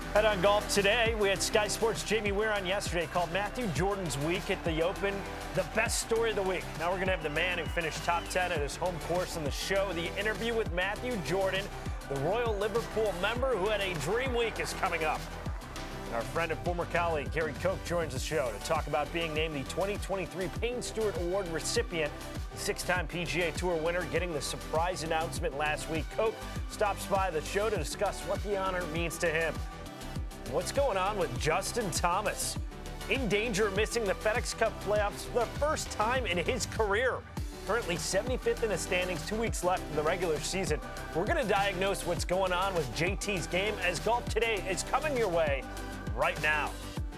And on Golf Today, we had Sky Sports' Jamie Weir on yesterday, called Matthew Jordan's week at the Open the best story of the week. Now we're going to have the man who finished top 10 at his home course on the show. The interview with Matthew Jordan, the Royal Liverpool member who had a dream week, is coming up. And our friend and former colleague, Gary Koch, joins the show to talk about being named the 2023 Payne Stewart Award recipient, the six-time PGA Tour winner, getting the surprise announcement last week. Koch stops by the show to discuss what the honor means to him. What's going on with Justin Thomas? In danger of missing the FedEx Cup playoffs for the first time in his career. Currently 75th in the standings, 2 weeks left in the regular season. We're going to diagnose what's going on with JT's game as Golf Today is coming your way right now.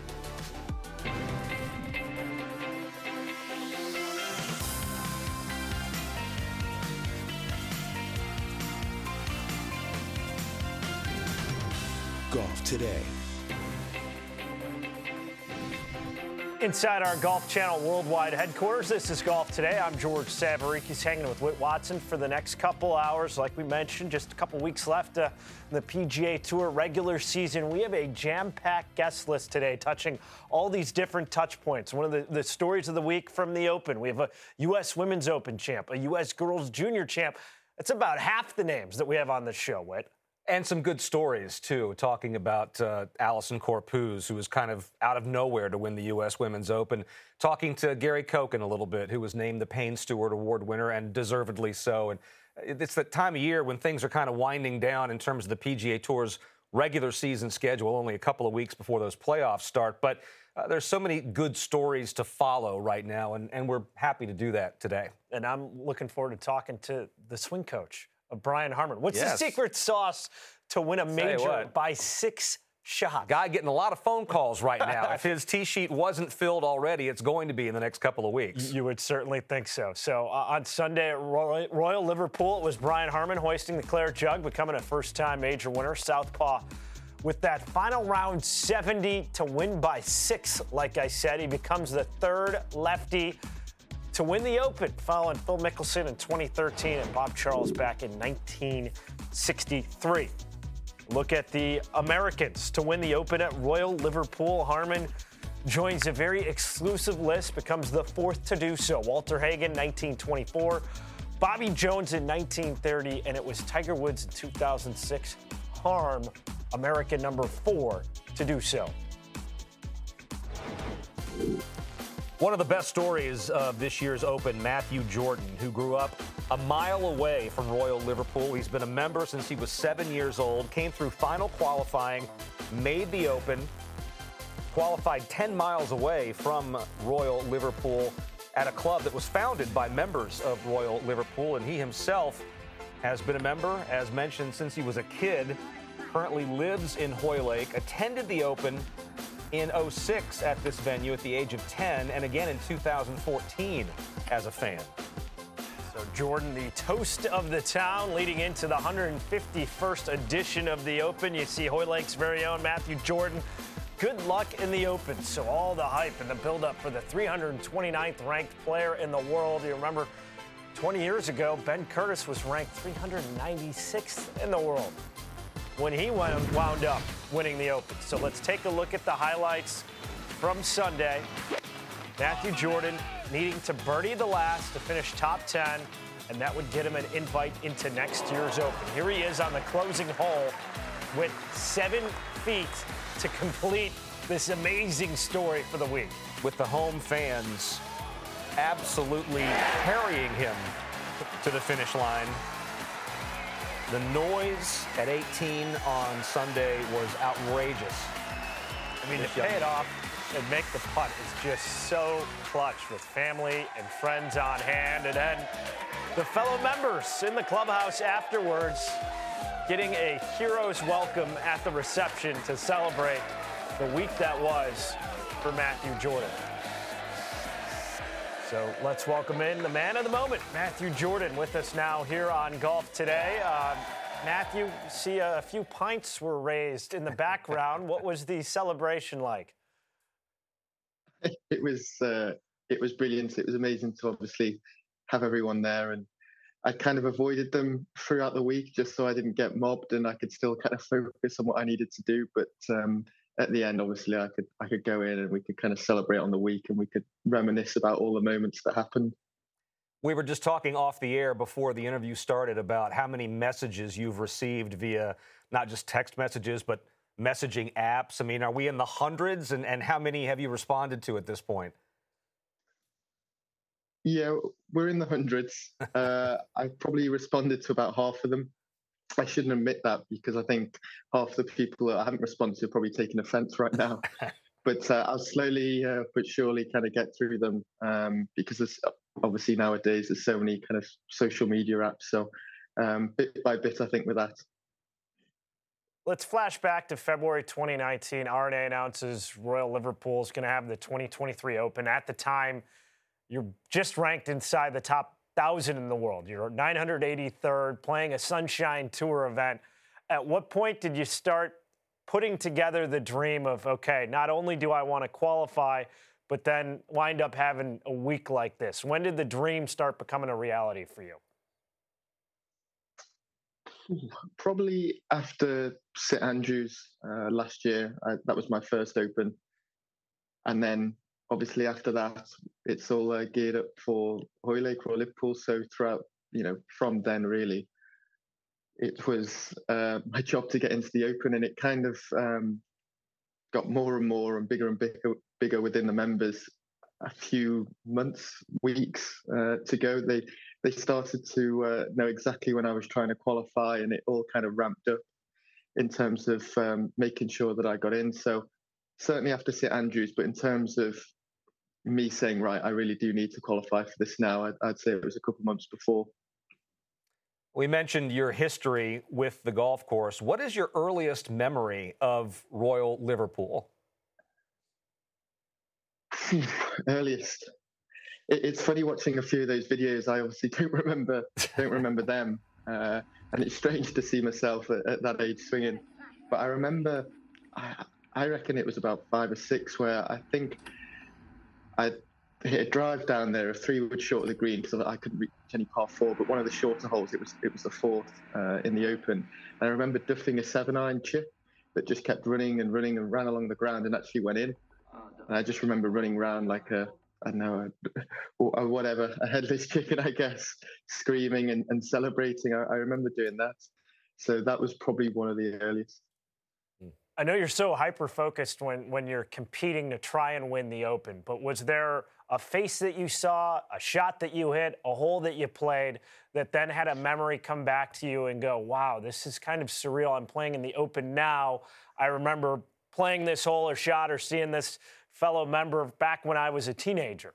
Golf Today. Inside our Golf Channel Worldwide headquarters, this is Golf Today. I'm George Savarikis, hanging with Whit Watson for the next couple hours. Like we mentioned, just a couple weeks left in the PGA Tour regular season. We have a jam-packed guest list today, touching all these different touch points. One of the stories of the week from the Open. We have a U.S. Women's Open champ, a U.S. Girls Junior champ. That's about half the names that we have on the show, Whit. And some good stories, too, talking about Allisen Corpuz, who was kind of out of nowhere to win the U.S. Women's Open. Talking to Gary Koch in a little bit, who was named the Payne Stewart Award winner, and deservedly so. And it's that time of year when things are kind of winding down in terms of the PGA Tour's regular season schedule, only a couple of weeks before those playoffs start. But there's so many good stories to follow right now, and we're happy to do that today. And I'm looking forward to talking to the swing coach of Brian Harman. What's the secret sauce to win a major by 6 shots? Guy getting a lot of phone calls right now. If his tee sheet wasn't filled already, it's going to be in the next couple of weeks. You would certainly think so. So on Sunday at Royal Liverpool, it was Brian Harman hoisting the Claret Jug, becoming a first-time major winner. Southpaw with that final round 70 to win by 6. Like I said, he becomes the third lefty to win the Open, following Phil Mickelson in 2013 and Bob Charles back in 1963. Look at the Americans to win the Open at Royal Liverpool. Harman joins a very exclusive list, becomes the fourth to do so. Walter Hagen, 1924, Bobby Jones in 1930, and it was Tiger Woods in 2006. Harm, American number 4 to do so. One of the best stories of this year's Open, Matthew Jordan, who grew up a mile away from Royal Liverpool. He's been a member since he was 7 years old, came through final qualifying, made the Open, qualified 10 miles away from Royal Liverpool at a club that was founded by members of Royal Liverpool, and he himself has been a member, as mentioned, since he was a kid, currently lives in Hoylake, attended the Open in 2006 at this venue at the age of 10, and again in 2014 as a fan. So Jordan, the toast of the town, leading into the 151st edition of the Open. You see Hoylake's very own Matthew Jordan. Good luck in the Open. So all the hype and the buildup for the 329th ranked player in the world. You remember 20 years ago, Ben Curtis was ranked 396th in the world when he wound up winning the Open. So let's take a look at the highlights from Sunday. Matthew Jordan needing to birdie the last to finish top 10, and that would get him an invite into next year's Open. Here he is on the closing hole with 7 feet to complete this amazing story for the week. With the home fans absolutely carrying him to the finish line. The noise at 18 on Sunday was outrageous. I mean, to pay it off and make the putt is just so clutch with family and friends on hand. And then the fellow members in the clubhouse afterwards getting a hero's welcome at the reception to celebrate the week that was for Matthew Jordan. So let's welcome in the man of the moment, Matthew Jordan, with us now here on Golf Today. Matthew, see a few pints were raised in the background. What was the celebration like? It was brilliant. It was amazing to obviously have everyone there, and I kind of avoided them throughout the week just so I didn't get mobbed and I could still kind of focus on what I needed to do. But at the end, obviously, I could go in and we could kind of celebrate on the week and we could reminisce about all the moments that happened. We were just talking off the air before the interview started about how many messages you've received via not just text messages, but messaging apps. I mean, are we in the hundreds, and how many have you responded to at this point? Yeah, we're in the hundreds. I've probably responded to about half of them. I shouldn't admit that because I think half the people that I haven't responded to are probably taking offense right now. But I'll slowly but surely kind of get through them because there's, obviously nowadays there's so many kind of social media apps. So bit by bit, I think with that. Let's flash back to February 2019. R&A announces Royal Liverpool is going to have the 2023 Open. At the time, you're just ranked inside the top 1,000 in the world. You're 983rd, playing a Sunshine Tour event. At what point did you start putting together the dream of, okay, not only do I want to qualify, but then wind up having a week like this? When did the dream start becoming a reality for you? Probably after St Andrews last year. That was my first Open. And then obviously after that, it's all geared up for Hoylake or Liverpool. So throughout, from then really, it was my job to get into the Open, and it kind of got more and more and bigger within the members. A few months, weeks to go, they started to know exactly when I was trying to qualify, and it all kind of ramped up in terms of making sure that I got in. So certainly after St Andrews, but in terms of me saying, right, I really do need to qualify for this now, I'd say it was a couple months before. We mentioned your history with the golf course. What is your earliest memory of Royal Liverpool? Earliest. It's funny watching a few of those videos. I obviously don't remember them, and it's strange to see myself at that age swinging. But I remember, I reckon it was about 5 or 6, where I think I hit a drive down there, a 3-wood short of the green, because I couldn't reach any par 4. But one of the shorter holes, it was the 4th in the Open. And I remember duffing a 7-iron chip that just kept running and ran along the ground and actually went in. And I just remember running around like a headless chicken, I guess, screaming and celebrating. I remember doing that. So that was probably one of the earliest. I know you're so hyper-focused when you're competing to try and win the Open, but was there a face that you saw, a shot that you hit, a hole that you played that then had a memory come back to you and go, wow, this is kind of surreal. I'm playing in the Open now. I remember playing this hole or shot or seeing this fellow member back when I was a teenager.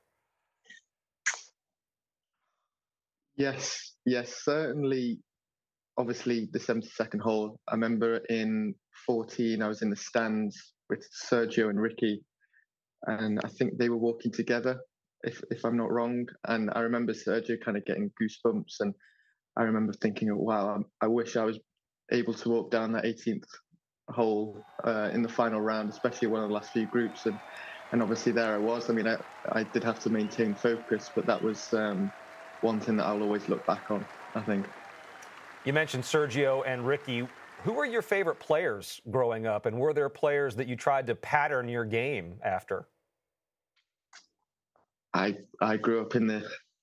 Yes, certainly. Obviously, the 72nd hole. I remember in 14, I was in the stands with Sergio and Ricky, and I think they were walking together, if I'm not wrong. And I remember Sergio kind of getting goosebumps, and I remember thinking, oh, wow, I wish I was able to walk down that 18th hole in the final round, especially one of the last few groups. And obviously there I was. I mean, I did have to maintain focus, but that was one thing that I'll always look back on, I think. You mentioned Sergio and Ricky. Who were your favorite players growing up, and were there players that you tried to pattern your game after? I grew up in the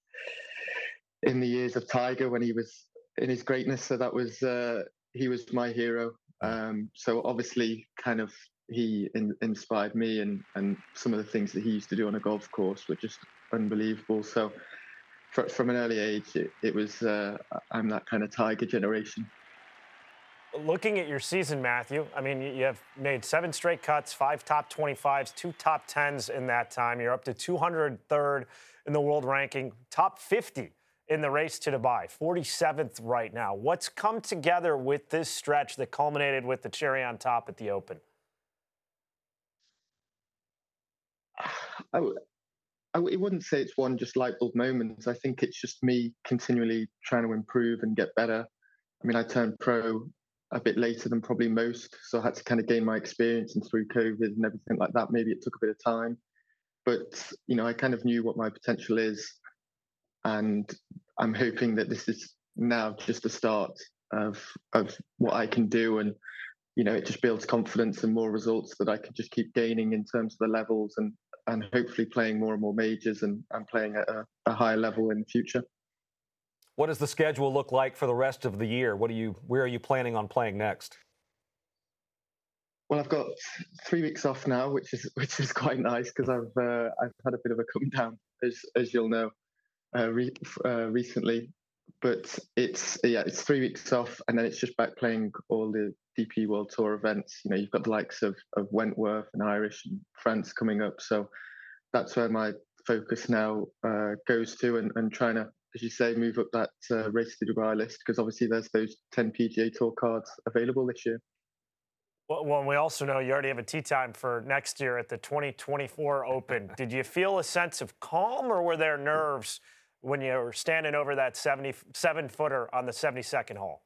years of Tiger when he was in his greatness, so that was he was my hero. So obviously, kind of he inspired me, and some of the things that he used to do on a golf course were just unbelievable. So from an early age, it was I'm that kind of Tiger generation. Looking at your season, Matthew, I mean, you have made 7 straight cuts, 5 top 25s, 2 top 10s in that time. You're up to 203rd in the world ranking, top 50 in the race to Dubai, 47th right now. What's come together with this stretch that culminated with the cherry on top at the Open? I wouldn't say it's one just light bulb moment. I think it's just me continually trying to improve and get better. I mean, I turned pro a bit later than probably most, so I had to kind of gain my experience, and through COVID and everything like that, maybe it took a bit of time. But, I kind of knew what my potential is, and I'm hoping that this is now just the start of what I can do, and it just builds confidence and more results that I can just keep gaining in terms of the levels, and hopefully playing more and more majors and playing at a higher level in the future. What does the schedule look like for the rest of the year? Where are you planning on playing next? Well, I've got 3 weeks off now, which is quite nice because I've had a bit of a come down, as you'll know, recently. But it's 3 weeks off, and then it's just back playing all the DP World Tour events. You've got the likes of Wentworth and Irish and France coming up, so that's where my focus now goes to, and trying to, as you say, move up that Race to Dubai list, because obviously there's those 10 PGA Tour cards available this year. Well, we also know you already have a tee time for next year at the 2024 Open. Did you feel a sense of calm, or were there nerves when you were standing over that 77-footer on the 72nd hole?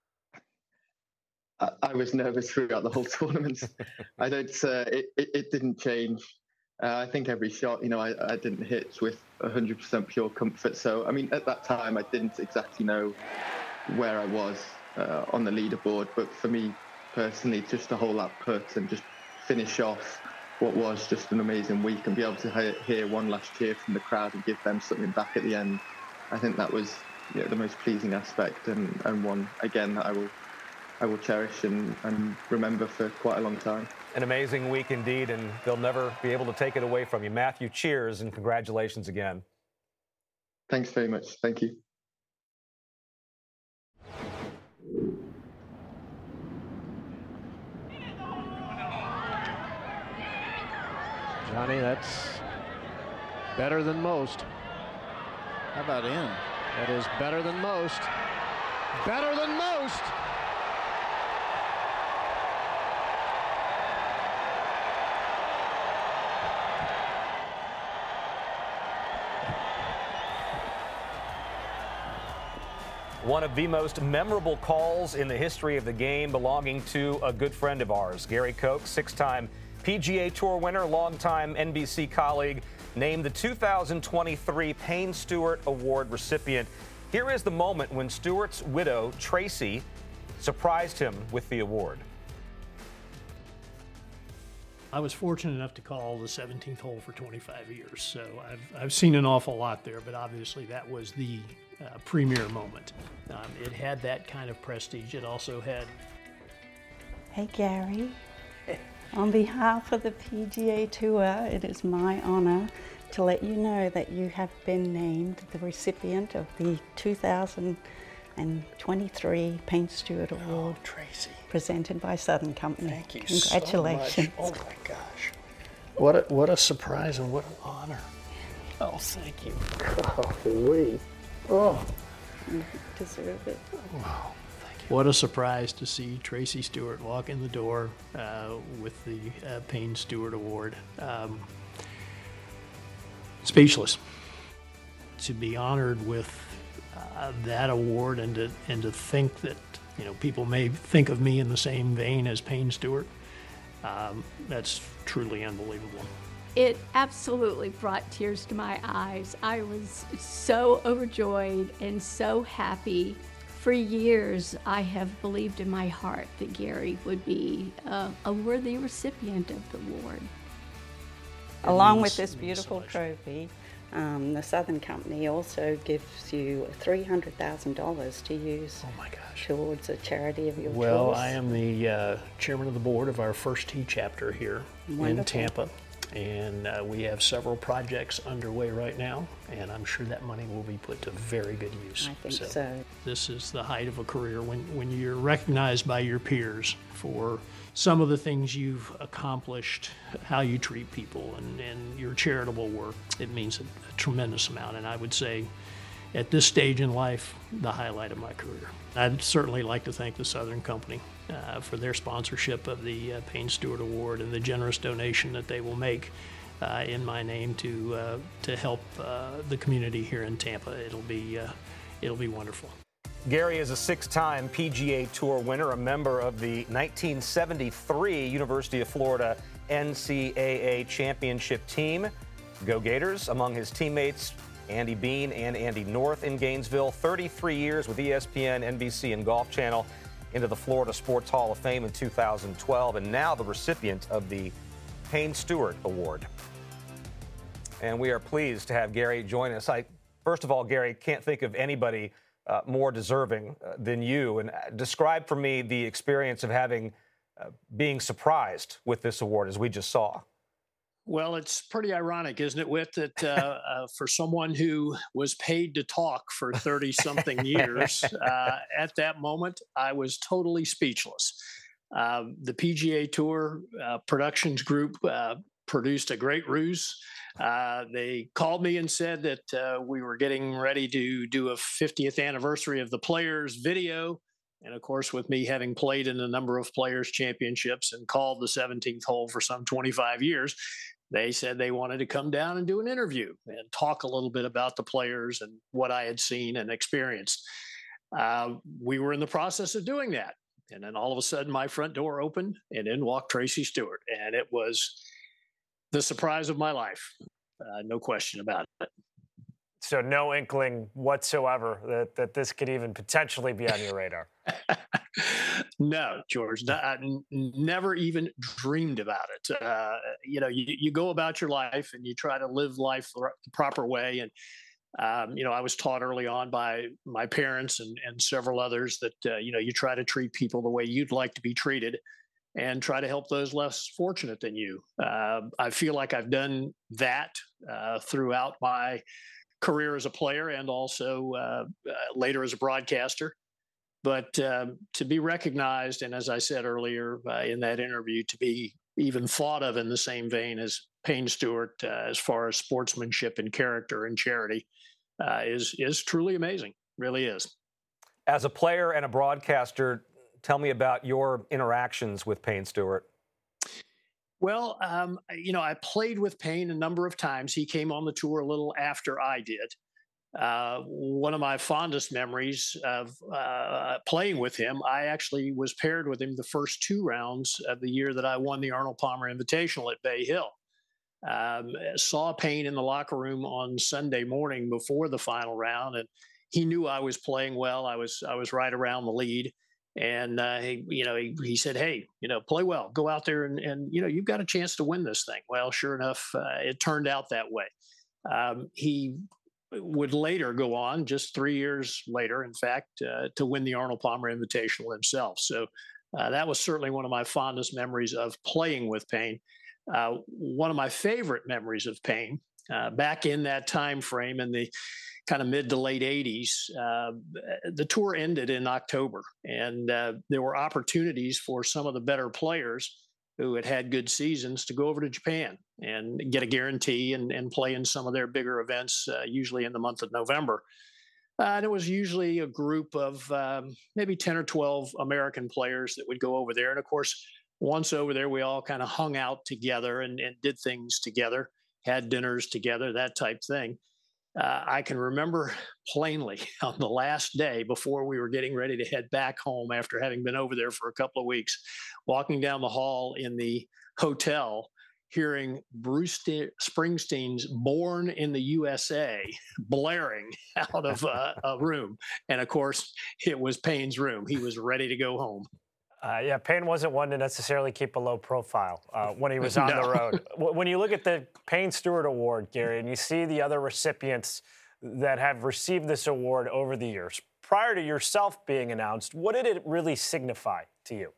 I was nervous throughout the whole tournament. I don't. It didn't change. I think every shot, I didn't hit with 100% pure comfort. So, I mean, at that time, I didn't exactly know where I was on the leaderboard. But for me personally, just to hold that putt and just finish off what was just an amazing week, and be able to hear one last cheer from the crowd and give them something back at the end, I think that was the most pleasing aspect, and one, again, that I will cherish and remember for quite a long time. An amazing week indeed, and they'll never be able to take it away from you. Matthew, cheers and congratulations again. Thanks very much. Thank you. Johnny, that's better than most. How about in? That is better than most. Better than most! One of the most memorable calls in the history of the game, belonging to a good friend of ours, Gary Koch, 6-time PGA Tour winner, longtime NBC colleague, named the 2023 Payne Stewart Award recipient. Here is the moment when Stewart's widow, Tracy, surprised him with the award. I was fortunate enough to call the 17th hole for 25 years, so I've seen an awful lot there, but obviously that was the premier moment. It had that kind of prestige. It also had... Hey, Gary. On behalf of the PGA Tour, it is my honor to let you know that you have been named the recipient of the 2023 Payne Stewart Award. Oh, Tracy. Presented by Southern Company. Thank you Congratulations. so much. Oh my gosh. What a surprise and what an honor. Oh, thank you. Golly. Oh. You deserve it. Wow. What a surprise to see Tracy Stewart walk in the door with the Payne Stewart Award. Speechless. To be honored with that award, and to think that people may think of me in the same vein as Payne Stewart, that's truly unbelievable. It absolutely brought tears to my eyes. I was so overjoyed and so happy. For years, I have believed in my heart that Gary would be a worthy recipient of the award. Along with this beautiful trophy, the Southern Company also gives you $300,000 to use towards a charity of your choice. Well, I am the chairman of the board of our First Tee chapter here in Tampa. And we have several projects underway right now, and I'm sure that money will be put to very good use. I think so. This is the height of a career when you're recognized by your peers for some of the things you've accomplished, how you treat people, and your charitable work. It means a tremendous amount, and I would say at this stage in life, the highlight of my career. I'd certainly like to thank the Southern Company for their sponsorship of the Payne Stewart Award and the generous donation that they will make in my name to help the community here in Tampa. It'll be wonderful. Gary is a 6-time PGA Tour winner, a member of the 1973 University of Florida NCAA championship team. Go Gators. Among his teammates Andy Bean and Andy North in Gainesville. 33 years with ESPN, NBC, and Golf Channel. Into the Florida Sports Hall of Fame in 2012, and now the recipient of the Payne Stewart Award. And we are pleased to have Gary join us. First of all, Gary, can't think of anybody more deserving than you. And describe for me the experience of being surprised with this award, as we just saw. Well, it's pretty ironic, isn't it, Whit, that for someone who was paid to talk for 30-something years, at that moment, I was totally speechless. The PGA Tour Productions Group produced a great ruse. They called me and said that we were getting ready to do a 50th anniversary of the Players video. And, of course, with me having played in a number of Players Championships and called the 17th hole for some 25 years, they said they wanted to come down and do an interview and talk a little bit about the players and what I had seen and experienced. We were in the process of doing that. And then all of a sudden my front door opened and in walked Tracy Stewart. And it was the surprise of my life. No question about it. So no inkling whatsoever that this could even potentially be on your radar. No, George, I never even dreamed about it. You go about your life and you try to live life the proper way. And, I was taught early on by my parents and several others that, you try to treat people the way you'd like to be treated and try to help those less fortunate than you. I feel like I've done that throughout my career as a player and also later as a broadcaster. But to be recognized, and as I said earlier in that interview, to be even thought of in the same vein as Payne Stewart as far as sportsmanship and character and charity is truly amazing, really is. As a player and a broadcaster, tell me about your interactions with Payne Stewart. Well, I played with Payne a number of times. He came on the tour a little after I did. One of my fondest memories of playing with him, I actually was paired with him the first 2 rounds of the year that I won the Arnold Palmer Invitational at Bay Hill. Saw Payne in the locker room on Sunday morning before the final round, and he knew I was playing well. I was right around the lead. And he said, "Hey, play well. Go out there and you've got a chance to win this thing." Well, sure enough, it turned out that way. He would later go on, just 3 years later, in fact, to win the Arnold Palmer Invitational himself. So that was certainly one of my fondest memories of playing with Payne. One of my favorite memories of Payne, back in that time frame in the kind of mid to late 80s, the tour ended in October, and there were opportunities for some of the better players who had had good seasons to go over to Japan and get a guarantee and play in some of their bigger events, usually in the month of November. And it was usually a group of maybe 10 or 12 American players that would go over there. And of course, once over there, we all kind of hung out together and did things together, had dinners together, that type thing. I can remember plainly on the last day before we were getting ready to head back home after having been over there for a couple of weeks, walking down the hall in the hotel, hearing Bruce Springsteen's "Born in the USA" blaring out of a room. And of course, it was Payne's room. He was ready to go home. Payne wasn't one to necessarily keep a low profile when he was on the road. When you look at the Payne Stewart Award, Gary, and you see the other recipients that have received this award over the years, prior to yourself being announced, what did it really signify to you?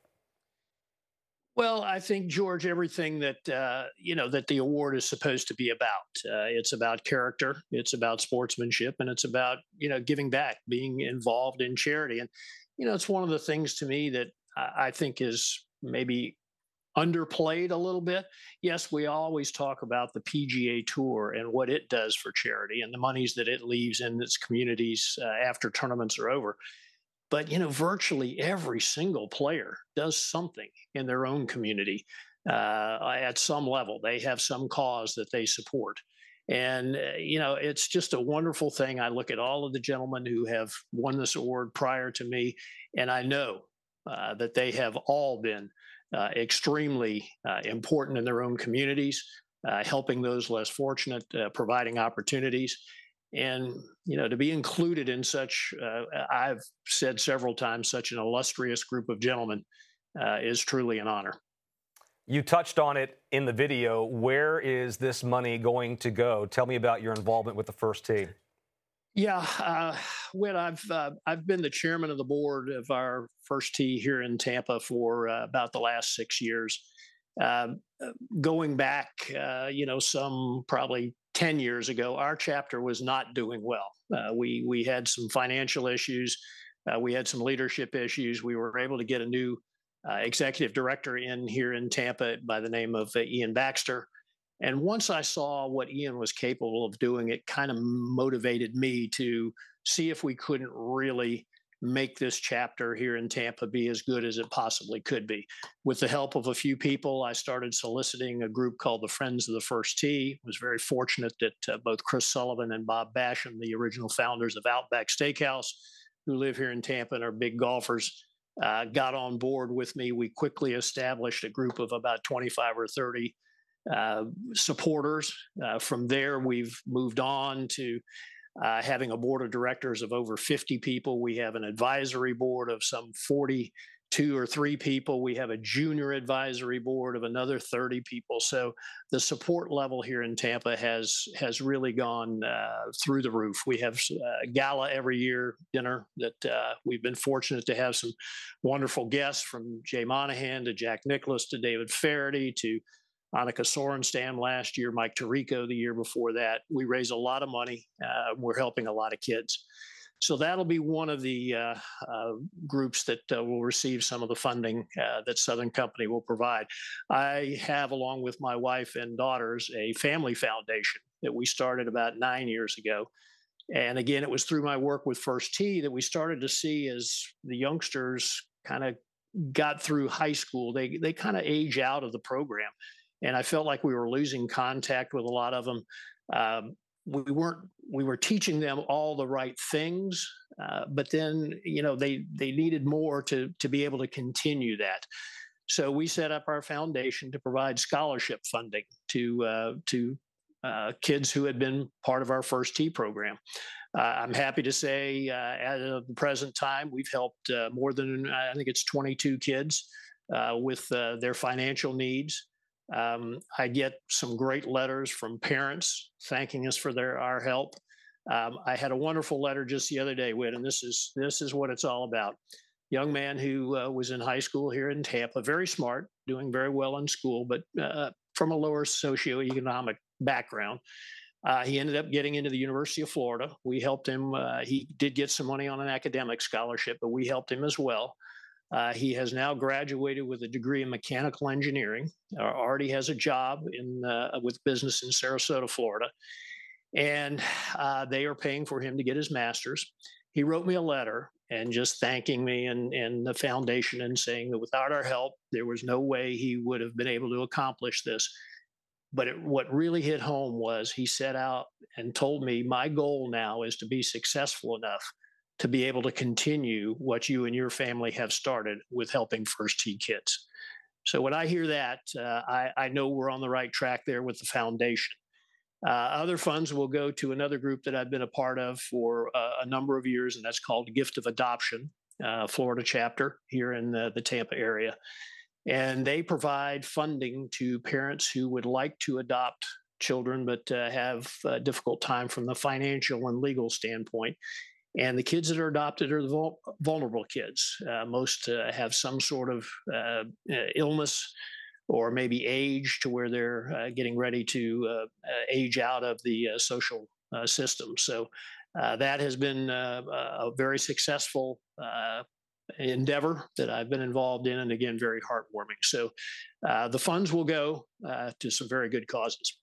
Well, I think, George, everything that, that the award is supposed to be about. It's about character, it's about sportsmanship, and it's about, giving back, being involved in charity. And, it's one of the things to me that I think is maybe underplayed a little bit. Yes, we always talk about the PGA Tour and what it does for charity and the monies that it leaves in its communities after tournaments are over. But, virtually every single player does something in their own community at some level. They have some cause that they support. And, it's just a wonderful thing. I look at all of the gentlemen who have won this award prior to me, and I know that they have all been extremely important in their own communities, helping those less fortunate, providing opportunities. And, to be included in such, I've said several times, such an illustrious group of gentlemen is truly an honor. You touched on it in the video. Where is this money going to go? Tell me about your involvement with the First Tee. Yeah, Whit, I've been the chairman of the board of our First Tee here in Tampa for about the last 6 years. Going back, some probably 10 years ago, our chapter was not doing well. We had some financial issues. We had some leadership issues. We were able to get a new executive director in here in Tampa by the name of Ian Baxter. And once I saw what Ian was capable of doing, it kind of motivated me to see if we couldn't really make this chapter here in Tampa be as good as it possibly could be. With the help of a few people, I started soliciting a group called the Friends of the First Tee. Was very fortunate that both Chris Sullivan and Bob Basham, the original founders of Outback Steakhouse, who live here in Tampa and are big golfers, got on board with me. We quickly established a group of about 25 or 30 supporters. From there, we've moved on to having a board of directors of over 50 people. We have an advisory board of some 42 or 3 people. We have a junior advisory board of another 30 people. So the support level here in Tampa has really gone through the roof. We have a gala every year, dinner, that we've been fortunate to have some wonderful guests, from Jay Monahan to Jack Nicklaus to David Faraday to Annika Sorenstam last year, Mike Tirico the year before that. We raise a lot of money. We're helping a lot of kids. So that'll be one of the groups that will receive some of the funding that Southern Company will provide. I have, along with my wife and daughters, a family foundation that we started about 9 years ago. And again, it was through my work with First Tee that we started to see, as the youngsters kind of got through high school, they kind of age out of the program. And I felt like we were losing contact with a lot of them. We were teaching them all the right things, but then, they needed more to be able to continue that. So we set up our foundation to provide scholarship funding to kids who had been part of our First Tee program. I'm happy to say, at the present time, we've helped more than, I think it's 22 kids with their financial needs. I get some great letters from parents thanking us for our help. I had a wonderful letter just the other day, Whit, and this is what it's all about. Young man who was in high school here in Tampa, very smart, doing very well in school, but from a lower socioeconomic background. He ended up getting into the University of Florida. We helped him. He did get some money on an academic scholarship, but we helped him as well. He has now graduated with a degree in mechanical engineering, already has a job with business in Sarasota, Florida, and they are paying for him to get his master's. He wrote me a letter and just thanking me and the foundation, and saying that without our help, there was no way he would have been able to accomplish this. But what really hit home was he set out and told me, my goal now is to be successful enough to be able to continue what you and your family have started with helping First Tee kids. So when I hear that, I know we're on the right track there with the foundation. Other funds will go to another group that I've been a part of for a number of years, and that's called Gift of Adoption, Florida chapter here in the Tampa area. And they provide funding to parents who would like to adopt children but have a difficult time from the financial and legal standpoint. And the kids that are adopted are the vulnerable kids. Most have some sort of illness or maybe age to where they're getting ready to age out of the social system. So that has been a very successful endeavor that I've been involved in, and again, very heartwarming. So the funds will go to some very good causes.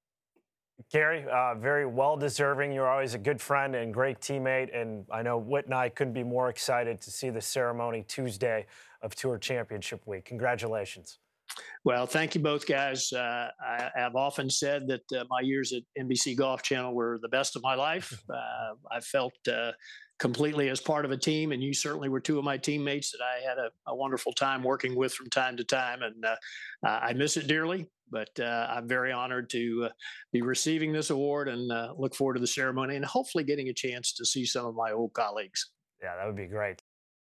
Gary, very well-deserving. You're always a good friend and great teammate, and I know Whit and I couldn't be more excited to see the ceremony Tuesday of Tour Championship Week. Congratulations. Well, thank you both, guys. I have often said that my years at NBC Golf Channel were the best of my life. I felt completely as part of a team, and you certainly were two of my teammates that I had a wonderful time working with from time to time, and I miss it dearly. But I'm very honored to be receiving this award and look forward to the ceremony and hopefully getting a chance to see some of my old colleagues. Yeah, that would be great.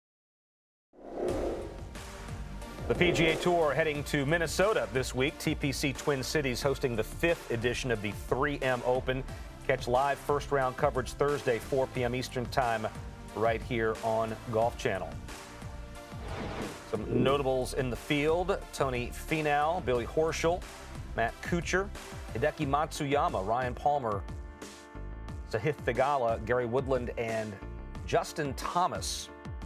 The PGA Tour heading to Minnesota this week. TPC Twin Cities hosting the 5th edition of the 3M Open. Catch live first-round coverage Thursday, 4 p.m. Eastern Time, right here on Golf Channel. Some notables in the field: Tony Finau, Billy Horschel, Matt Kuchar, Hideki Matsuyama, Ryan Palmer, Sahith Theegala, Gary Woodland, and Justin Thomas.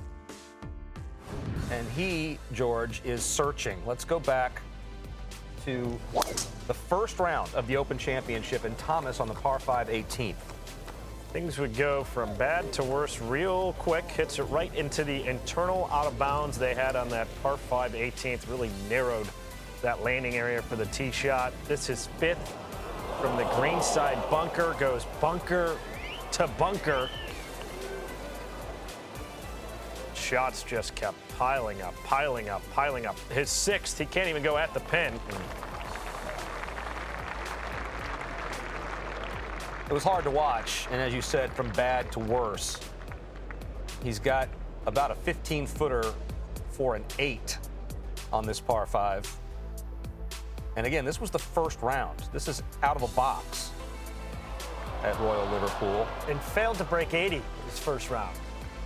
And he, George, is searching. Let's go back to the first round of the Open Championship, and Thomas on the par 5 18th. Things would go from bad to worse real quick. Hits it right into the internal out of bounds they had on that par 5 18th. Really narrowed that landing area for the tee shot. This is 5th from the green side bunker. Goes bunker to bunker. Shots just kept piling up, piling up, piling up. His 6th, he can't even go at the pin. It was hard to watch, and as you said, from bad to worse. He's got about a 15-footer for an 8 on this par 5. And again, this was the first round. This is out of a box at Royal Liverpool. And failed to break 80 his first round.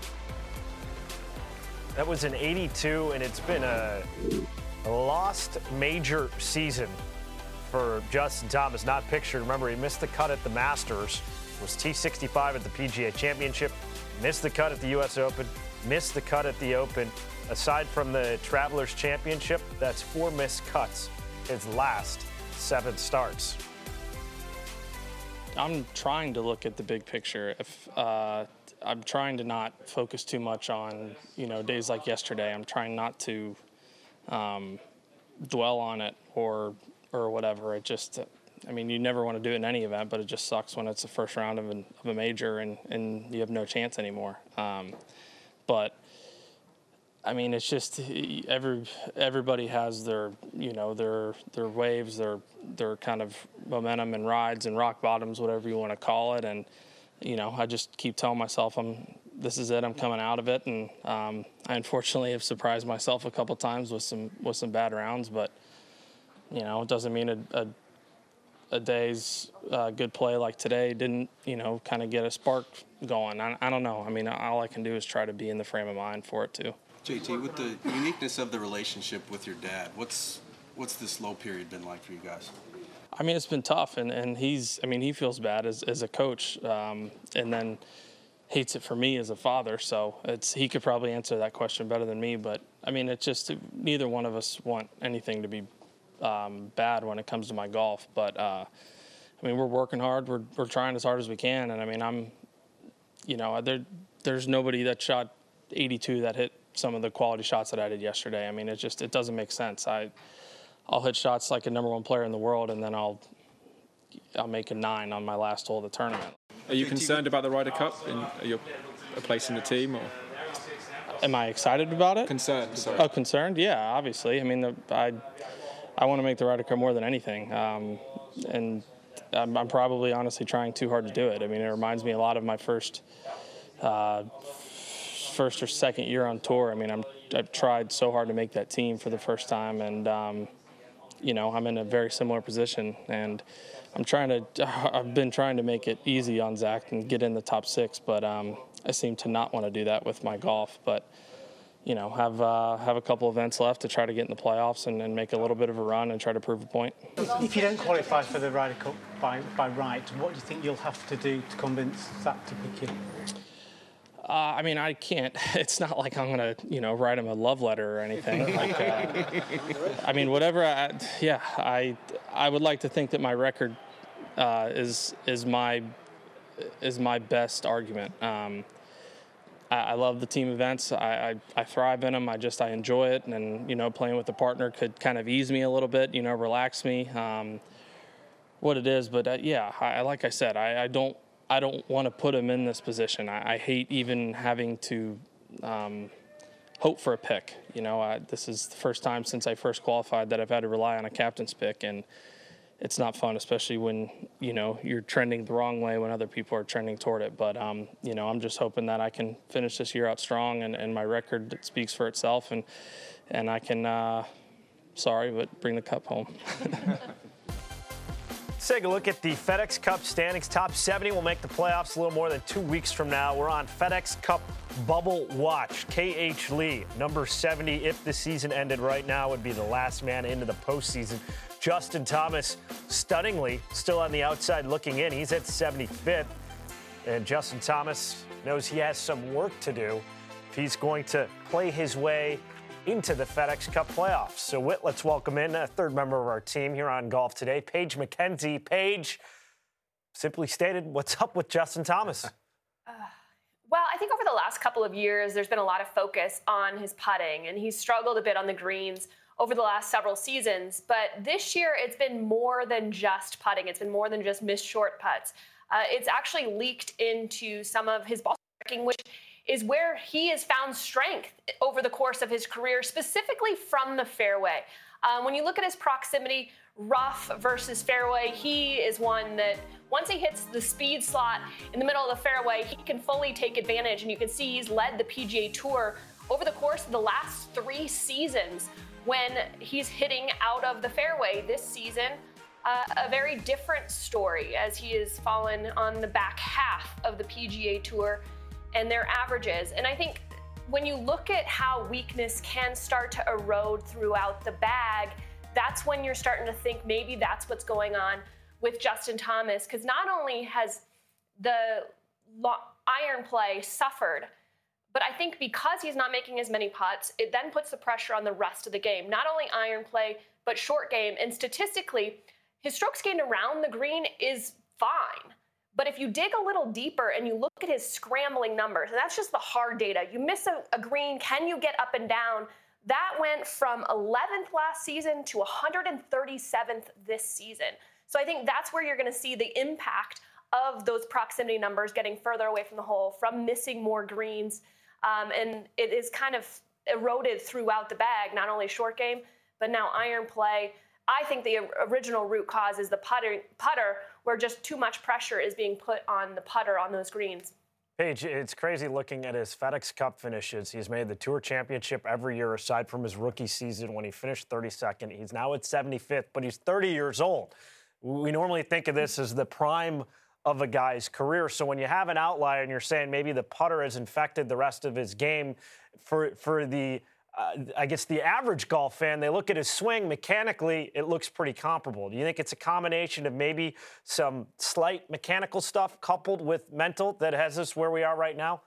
That was an 82, and it's been a lost major season for Justin Thomas. Not pictured. Remember, he missed the cut at the Masters, was T65 at the PGA Championship, missed the cut at the U.S. Open, missed the cut at the Open. Aside from the Travelers Championship, that's 4 missed cuts his last 7 starts. I'm trying to look at the big picture. I'm trying to not focus too much on, days like yesterday. I'm trying not to dwell on it or whatever. It just, you never want to do it in any event, but it just sucks when it's the first round of a major and you have no chance anymore. But it's just everybody has their waves, their kind of momentum and rides and rock bottoms, whatever you want to call it. And I just keep telling myself this is it. I'm coming out of it. And I unfortunately have surprised myself a couple times with some bad rounds, but it doesn't mean a day's good play like today didn't kind of get a spark going. I don't know. All I can do is try to be in the frame of mind for it too. JT, with the uniqueness of the relationship with your dad, what's this low period been like for you guys? It's been tough, and he feels bad as a coach, and then hates it for me as a father. So he could probably answer that question better than me. But it's just neither one of us want anything to be bad when it comes to my golf. But we're working hard. We're trying as hard as we can, and there's nobody that shot 82 that hit some of the quality shots that I did yesterday. It doesn't make sense. I'll hit shots like a number 1 player in the world, and then I'll make a 9 on my last hole of the tournament. Are you concerned about the Ryder Cup and your place in the team, or? Am I excited about it? Concerned. Sorry. Oh, concerned? Yeah, obviously. I want to make the Ryder Cup more than anything, and I'm probably honestly trying too hard to do it. It reminds me a lot of my first or second year on tour. I've tried so hard to make that team for the first time, and I'm in a very similar position, and I've been trying to make it easy on Zach and get in the top 6, but I seem to not want to do that with my golf. But have a couple events left to try to get in the playoffs and make a little bit of a run and try to prove a point. If you don't qualify for the Ryder Cup by right, what do you think you'll have to do to convince Zach to pick you? I can't. It's not like I'm gonna, write him a love letter or anything. Whatever. I would like to think that my record is my best argument. I love the team events. I thrive in them. I enjoy it, and playing with a partner could kind of ease me a little bit, relax me. What it is, but like I said, I don't I don't want to put him in this position. I hate even having to hope for a pick. This is the first time since I first qualified that I've had to rely on a captain's pick, and it's not fun, especially when, you're trending the wrong way when other people are trending toward it. But, I'm just hoping that I can finish this year out strong, and my record speaks for itself, and I can, bring the cup home. Let's take a look at the FedEx Cup standings. Top 70 will make the playoffs a little more than 2 weeks from now. We're on FedEx Cup Bubble Watch. K.H. Lee, number 70, if the season ended right now, would be the last man into the postseason. Justin Thomas, stunningly, still on the outside looking in. He's at 75th. And Justin Thomas knows he has some work to do if he's going to play his way into the FedEx Cup playoffs. So, Whit, let's welcome in a third member of our team here on Golf Today, Paige McKenzie. Paige, simply stated, what's up with Justin Thomas? Well, I think over the last couple of years, there's been a lot of focus on his putting, and he's struggled a bit on the greens over the last several seasons. But this year, it's been more than just putting. It's been more than just missed short putts. It's actually leaked into some of his ball striking, which is where he has found strength over the course of his career, specifically from the fairway. When you look at his proximity, rough versus fairway, he is one that once he hits the speed slot in the middle of the fairway, he can fully take advantage. And you can see he's led the PGA Tour over the course of the last 3 seasons when he's hitting out of the fairway. This season, a very different story as he has fallen on the back half of the PGA Tour and their averages. And I think when you look at how weakness can start to erode throughout the bag, that's when you're starting to think maybe that's what's going on with Justin Thomas. Because not only has the iron play suffered, but I think because he's not making as many putts, it then puts the pressure on the rest of the game. Not only iron play, but short game. And statistically, his strokes gained around the green is fine. But if you dig a little deeper and you look at his scrambling numbers, and that's just the hard data, you miss a green, can you get up and down? That went from 11th last season to 137th this season. So I think that's where you're going to see the impact of those proximity numbers getting further away from the hole, from missing more greens. And it is kind of eroded throughout the bag, not only short game, but now iron play. I think the original root cause is the putter, where just too much pressure is being put on the putter on those greens. Paige, it's crazy looking at his FedEx Cup finishes. He's made the Tour Championship every year aside from his rookie season when he finished 32nd. He's now at 75th, but he's 30 years old. We normally think of this as the prime of a guy's career. So when you have an outlier and you're saying maybe the putter has infected the rest of his game, for the I guess the average golf fan, they look at his swing, mechanically, it looks pretty comparable. Do you think it's a combination of maybe some slight mechanical stuff coupled with mental that has us where we are right now?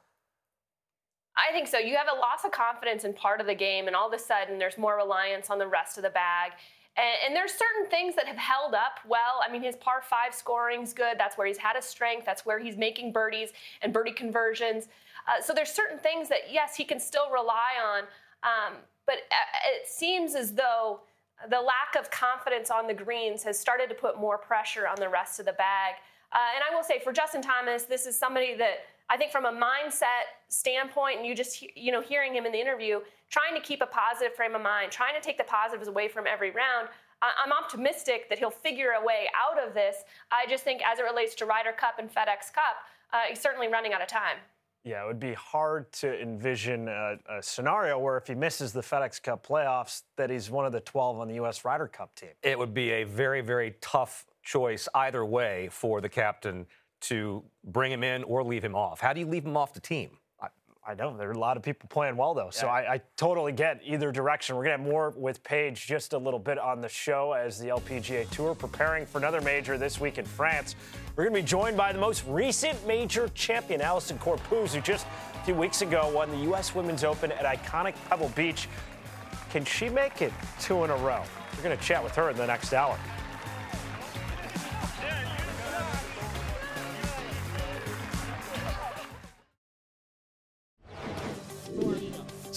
I think so. You have a loss of confidence in part of the game, and all of a sudden there's more reliance on the rest of the bag. And there's certain things that have held up well. I mean, his par 5 scoring's good. That's where he's had his strength. That's where he's making birdies and birdie conversions. So there's certain things that, yes, he can still rely on. But it seems as though the lack of confidence on the greens has started to put more pressure on the rest of the bag. And I will say for Justin Thomas, this is somebody that I think from a mindset standpoint, and you just, hearing him in the interview, trying to keep a positive frame of mind, trying to take the positives away from every round. I'm optimistic that he'll figure a way out of this. I just think as it relates to Ryder Cup and FedEx Cup, he's certainly running out of time. Yeah, it would be hard to envision a scenario where if he misses the FedEx Cup playoffs, that he's one of the 12 on the U.S. Ryder Cup team. It would be a very, very tough choice either way for the captain to bring him in or leave him off. How do you leave him off the team? I know. There are a lot of people playing well, though, so I totally get either direction. We're going to have more with Paige just a little bit on the show as the LPGA Tour preparing for another major this week in France. We're going to be joined by the most recent major champion, Allisen Corpuz, who just a few weeks ago won the U.S. Women's Open at iconic Pebble Beach. Can she make it 2 in a row? We're going to chat with her in the next hour.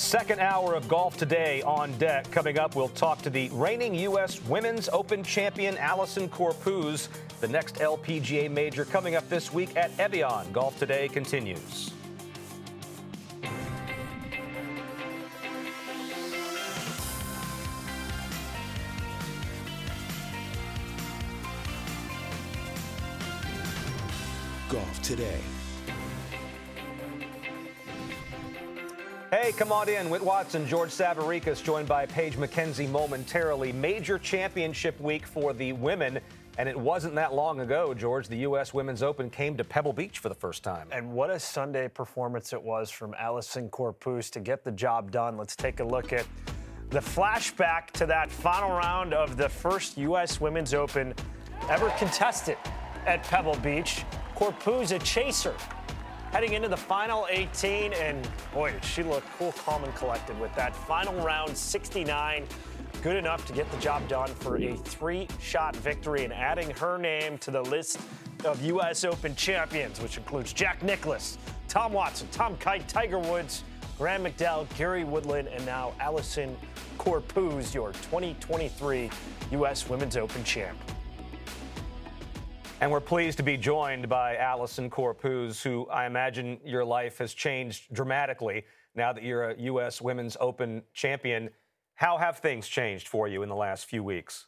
Second hour of Golf Today on deck. Coming up, we'll talk to the reigning U.S. Women's Open champion, Allisen Corpuz. The next LPGA major coming up this week at Evian. Golf Today continues. Golf Today. Hey, come on in. Whit Watson, George Savarikas, joined by Paige McKenzie momentarily. Major championship week for the women, and it wasn't that long ago, George. The U.S. Women's Open came to Pebble Beach for the first time. And what a Sunday performance it was from Allisen Corpuz to get the job done. Let's take a look at the flashback to that final round of the first U.S. Women's Open ever contested at Pebble Beach. Corpuz, a chaser, heading into the final 18, and boy, did she look cool, calm, and collected with that final round 69. Good enough to get the job done for a 3-shot victory and adding her name to the list of U.S. Open champions, which includes Jack Nicklaus, Tom Watson, Tom Kite, Tiger Woods, Graham McDowell, Gary Woodland, and now Allisen Corpuz, your 2023 U.S. Women's Open champ. And we're pleased to be joined by Allisen Corpuz, who I imagine your life has changed dramatically now that you're a U.S. Women's Open champion. How have things changed for you in the last few weeks?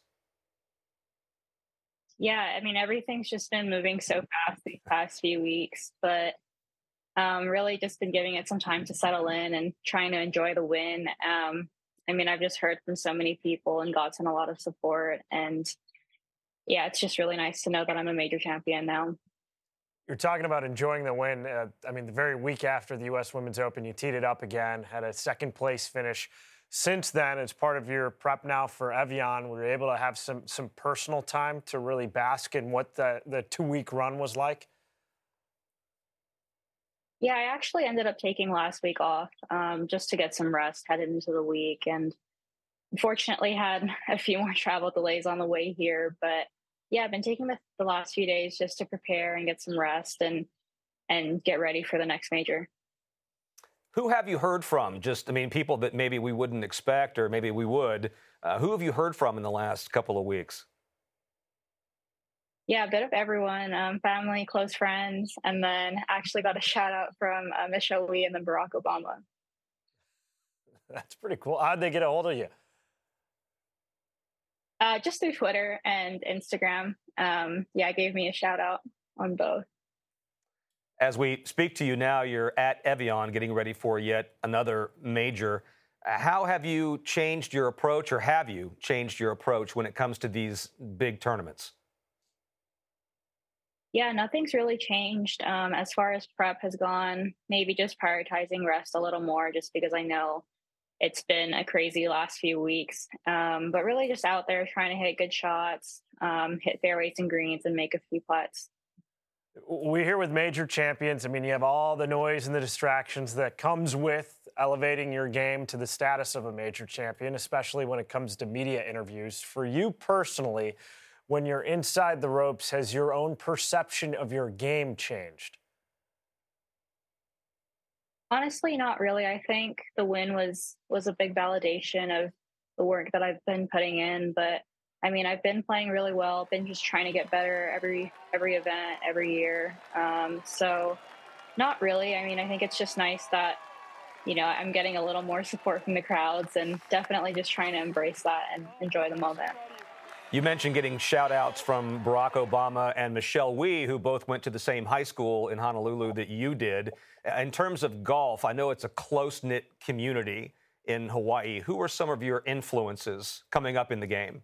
Yeah, I mean, everything's just been moving so fast these past few weeks, but really just been giving it some time to settle in and trying to enjoy the win. I mean, I've just heard from so many people and gotten a lot of support, and yeah, it's just really nice to know that I'm a major champion now. You're talking about enjoying the win. I mean, the very week after the U.S. Women's Open, you teed it up again, had a second-place finish. Since then, as part of your prep now for Evian, were you able to have some personal time to really bask in what the 2-week run was like? Yeah, I actually ended up taking last week off just to get some rest headed into the week, and unfortunately had a few more travel delays on the way here, but yeah, I've been taking the last few days just to prepare and get some rest and get ready for the next major. Who have you heard from? Just, I mean, people that maybe we wouldn't expect or maybe we would. Who have you heard from in the last couple of weeks? Yeah, a bit of everyone, family, close friends, and then actually got a shout out from Michelle Wie and then Barack Obama. That's pretty cool. How'd they get a hold of you? Just through Twitter and Instagram. Yeah, gave me a shout out on both. As we speak to you now, you're at Evian getting ready for yet another major. How have you changed your approach, or have you changed your approach when it comes to these big tournaments? Yeah, nothing's really changed as far as prep has gone. Maybe just prioritizing rest a little more, just because I know it's been a crazy last few weeks. But really just out there trying to hit good shots, hit fairways and greens, and make a few putts. We're here with major champions. I mean, you have all the noise and the distractions that comes with elevating your game to the status of a major champion, especially when it comes to media interviews. For you personally, when you're inside the ropes, has your own perception of your game changed? Honestly, not really. I think the win was a big validation of the work that I've been putting in. But I mean, I've been playing really well, been just trying to get better every event, every year. So not really. I mean, I think it's just nice that, you know, I'm getting a little more support from the crowds, and definitely just trying to embrace that and enjoy the moment. You mentioned getting shout-outs from Barack Obama and Michelle Wie, who both went to the same high school in Honolulu that you did. In terms of golf, I know it's a close-knit community in Hawaii. Who are some of your influences coming up in the game?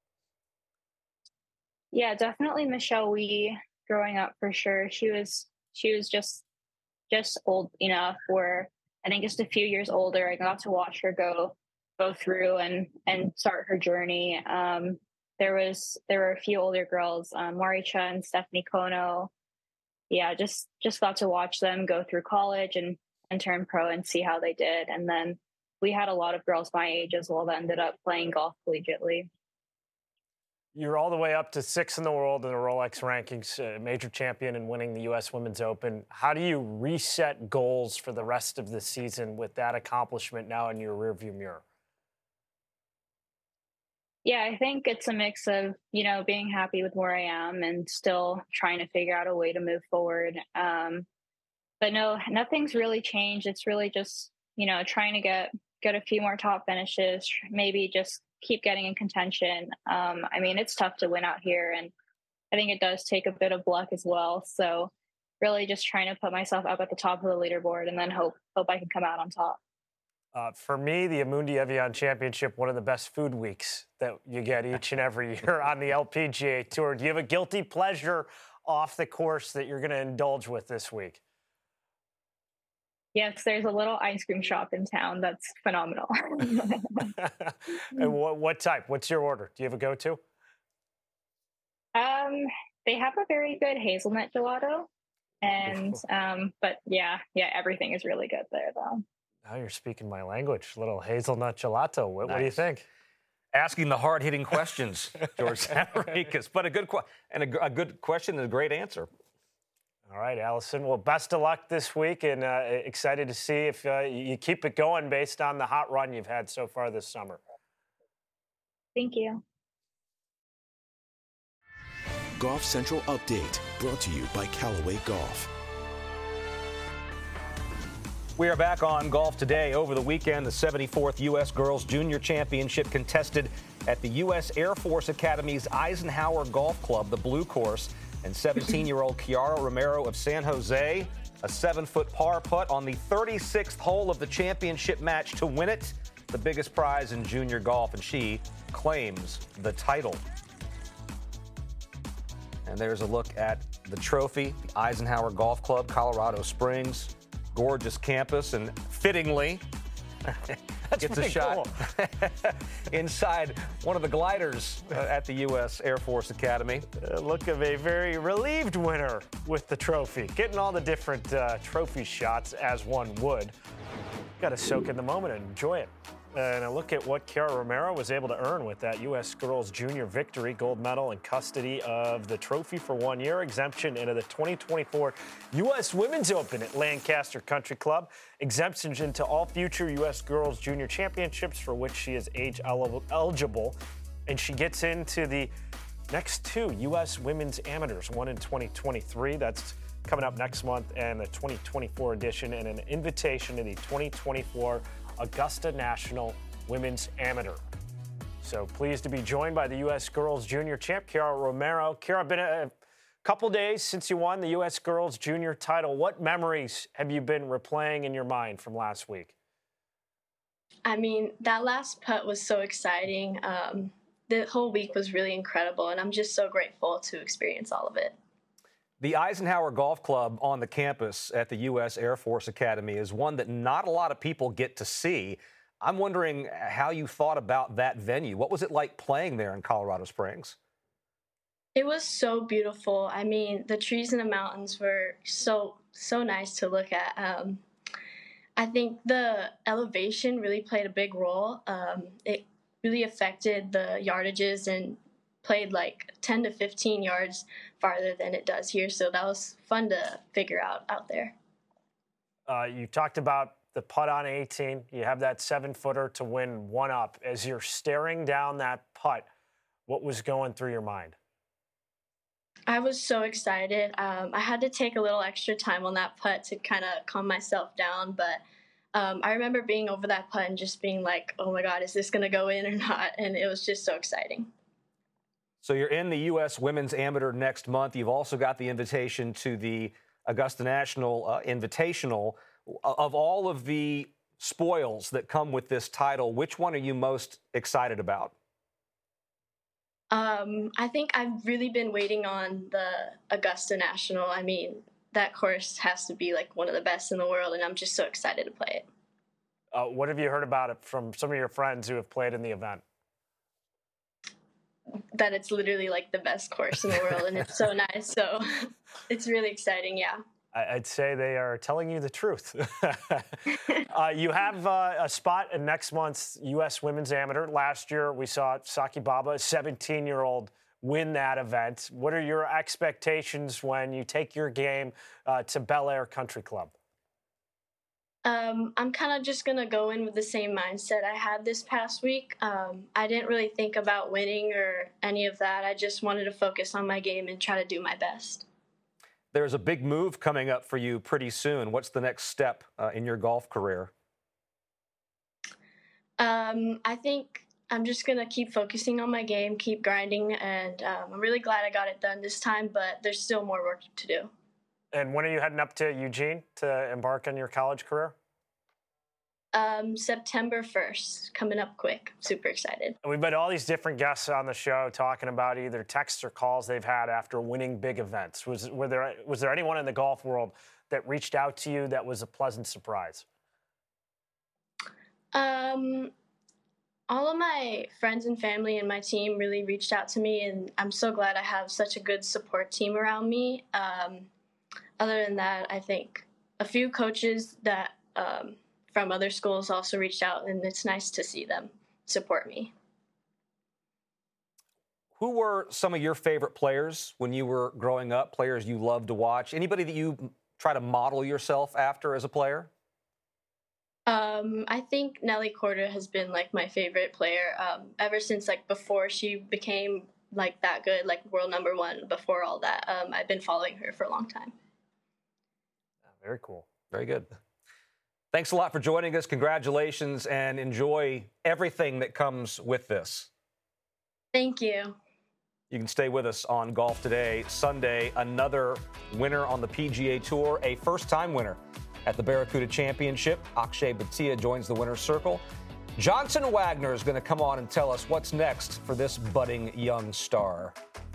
Yeah, definitely Michelle Wie growing up for sure. She was just old enough where I think just a few years older, I got to watch her go through and start her journey. There were a few older girls, Maricha and Stephanie Kono. Yeah, just got to watch them go through college and turn pro and see how they did. And then we had a lot of girls my age as well that ended up playing golf collegiately. You're all the way up to 6th in the world in the Rolex rankings, major champion and winning the U.S. Women's Open. How do you reset goals for the rest of the season with that accomplishment now in your rearview mirror? Yeah, I think it's a mix of, being happy with where I am and still trying to figure out a way to move forward. But no, nothing's really changed. It's really just, trying to get a few more top finishes, maybe just keep getting in contention. It's tough to win out here, and I think it does take a bit of luck as well. So really just trying to put myself up at the top of the leaderboard and then hope I can come out on top. For me, the Amundi Evian Championship, one of the best food weeks that you get each and every year on the LPGA Tour. Do you have a guilty pleasure off the course that you're going to indulge with this week? Yes, there's a little ice cream shop in town that's phenomenal. And what type? What's your order? Do you have a go-to? They have a very good hazelnut gelato, and but yeah, everything is really good there, though. Now you're speaking my language. Little hazelnut gelato. What do you think? Asking the hard-hitting questions, George Samarakis. But a good question and a great answer. All right, Allison. Well, best of luck this week, and excited to see if you keep it going based on the hot run you've had so far this summer. Thank you. Golf Central Update, brought to you by Callaway Golf. We are back on Golf Today. Over the weekend, the 74th U.S. Girls Junior Championship contested at the U.S. Air Force Academy's Eisenhower Golf Club, the Blue Course. And 17-year-old Kiara Romero of San Jose, a 7-foot par putt on the 36th hole of the championship match to win it, the biggest prize in junior golf, and she claims the title. And there's a look at the trophy, the Eisenhower Golf Club, Colorado Springs. Gorgeous campus, and fittingly gets a shot inside one of the gliders at the U.S. Air Force Academy. Look of a very relieved winner with the trophy. Getting all the different trophy shots as one would. Got to soak in the moment and enjoy it. And a look at what Kiara Romero was able to earn with that U.S. Girls Junior victory, gold medal and custody of the trophy for 1 year, exemption into the 2024 U.S. Women's Open at Lancaster Country Club, exemptions into all future U.S. Girls Junior Championships for which she is age eligible, and she gets into the next two U.S. Women's Amateurs, one in 2023, that's coming up next month, and the 2024 edition, and an invitation to the 2024 Augusta National Women's Amateur. So pleased to be joined by the U.S. Girls Junior champ, Kiara Romero. Kiara, been a couple days since you won the U.S. Girls Junior title. What memories have you been replaying in your mind from last week? That last putt was so exciting. The whole week was really incredible, and I'm just so grateful to experience all of it. The Eisenhower Golf Club on the campus at the U.S. Air Force Academy is one that not a lot of people get to see. I'm wondering how you thought about that venue. What was it like playing there in Colorado Springs? It was so beautiful. The trees and the mountains were so nice to look at. I think the elevation really played a big role. It really affected the yardages and played like 10 to 15 yards farther than it does here. So that was fun to figure out there. You talked about the putt on 18. You have that 7-footer to win one up. As you're staring down that putt, what was going through your mind? I was so excited. I had to take a little extra time on that putt to kind of calm myself down. But I remember being over that putt and just being like, oh my God, is this going to go in or not? And it was just so exciting. So you're in the U.S. Women's Amateur next month. You've also got the invitation to the Augusta National Invitational. Of all of the spoils that come with this title, which one are you most excited about? I think I've really been waiting on the Augusta National. That course has to be like one of the best in the world, and I'm just so excited to play it. What have you heard about it from some of your friends who have played in the event? That it's literally like the best course in the world, and it's so nice. So it's really exciting, yeah. I'd say they are telling you the truth. You have a spot in next month's U.S. Women's Amateur. Last year, we saw Saki Baba, a 17-year-old, win that event. What are your expectations when you take your game to Bel Air Country Club? I'm kind of just going to go in with the same mindset I had this past week. I didn't really think about winning or any of that. I just wanted to focus on my game and try to do my best. There's a big move coming up for you pretty soon. What's the next step in your golf career? I think I'm just going to keep focusing on my game, keep grinding, and I'm really glad I got it done this time, but there's still more work to do. And when are you heading up to Eugene to embark on your college career? September 1st, coming up quick. Super excited. We've had all these different guests on the show talking about either texts or calls they've had after winning big events. Was there anyone in the golf world that reached out to you that was a pleasant surprise? All of my friends and family and my team really reached out to me, and I'm so glad I have such a good support team around me. Other than that, I think a few coaches that from other schools also reached out, and it's nice to see them support me. Who were some of your favorite players when you were growing up, players you loved to watch? Anybody that you try to model yourself after as a player? I think Nelly Korda has been like my favorite player ever since like before she became like that good, like world number one. Before all that, I've been following her for a long time. Very cool. Very good. Thanks a lot for joining us. Congratulations, and enjoy everything that comes with this. Thank you. You can stay with us on Golf Today. Sunday, another winner on the PGA Tour, a first-time winner at the Barracuda Championship. Akshay Bhatia joins the winner's circle. Johnson Wagner is going to come on and tell us what's next for this budding young star.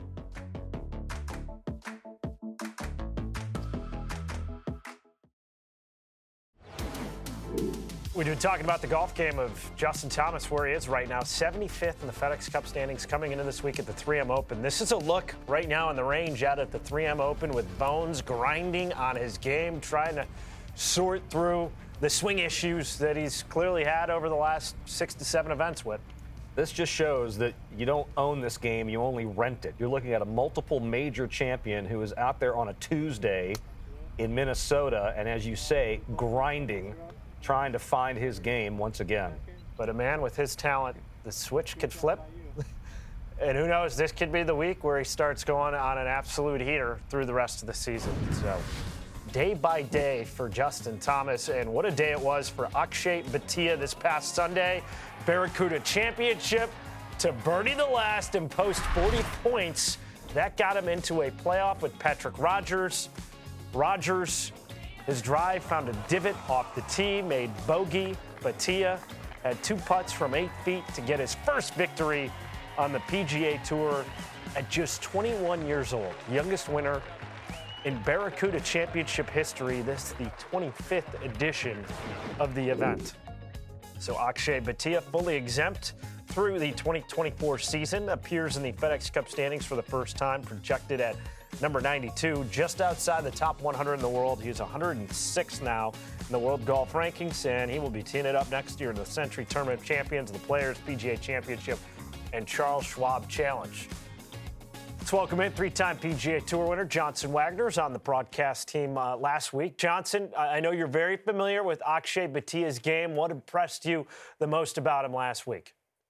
We've been talking about the golf game of Justin Thomas, where he is right now, 75th in the FedEx Cup standings coming into this week at the 3M Open. This is a look right now in the range out at the 3M Open with Bones grinding on his game, trying to sort through the swing issues that he's clearly had over the last 6 to 7 events with. This just shows that you don't own this game, you only rent it. You're looking at a multiple major champion who is out there on a Tuesday in Minnesota, and as you say, grinding, trying to find his game once again. But a man with his talent, the switch could flip. And who knows, this could be the week where he starts going on an absolute heater through the rest of the season. So day by day for Justin Thomas, and what a day it was for Akshay Bhatia this past Sunday. Barracuda Championship to birdie the last and post 40 points. That got him into a playoff with Patrick Rogers. Rogers, his drive found a divot off the tee, made bogey. Bhatia had 2 putts from 8 feet to get his first victory on the PGA Tour at just 21 years old. Youngest winner in Barracuda Championship history. This is the 25th edition of the event. So Akshay Bhatia, fully exempt through the 2024 season, appears in the FedEx Cup standings for the first time, projected at number 92, just outside the top 100 in the world. He's 106 now in the world golf rankings, and he will be teeing it up next year in the Century Tournament of Champions, the Players PGA Championship, and Charles Schwab Challenge. Let's welcome in 3-time PGA Tour winner Johnson Wagner is on the broadcast team last week. Johnson, I know you're very familiar with Akshay Bhatia's game. What impressed you the most about him last week?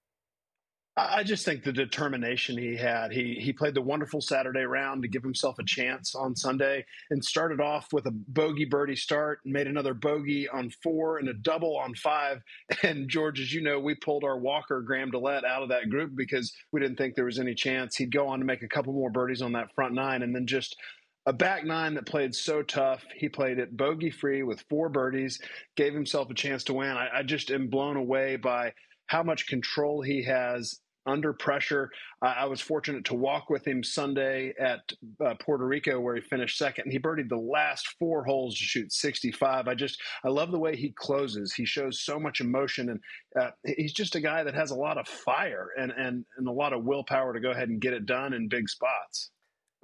I just think the determination he had. He played the wonderful Saturday round to give himself a chance on Sunday and started off with a bogey birdie start and made another bogey on 4 and a double on 5. And George, as you know, we pulled our walker, Graham DeLette, out of that group because we didn't think there was any chance. He'd go on to make a couple more birdies on that front 9 and then just a back 9 that played so tough. He played it bogey-free with 4 birdies, gave himself a chance to win. I just am blown away by how much control he has under pressure. I was fortunate to walk with him Sunday at Puerto Rico, where he finished second. He birdied the last 4 holes to shoot 65. I love the way he closes. He shows so much emotion, and he's just a guy that has a lot of fire and a lot of willpower to go ahead and get it done in big spots.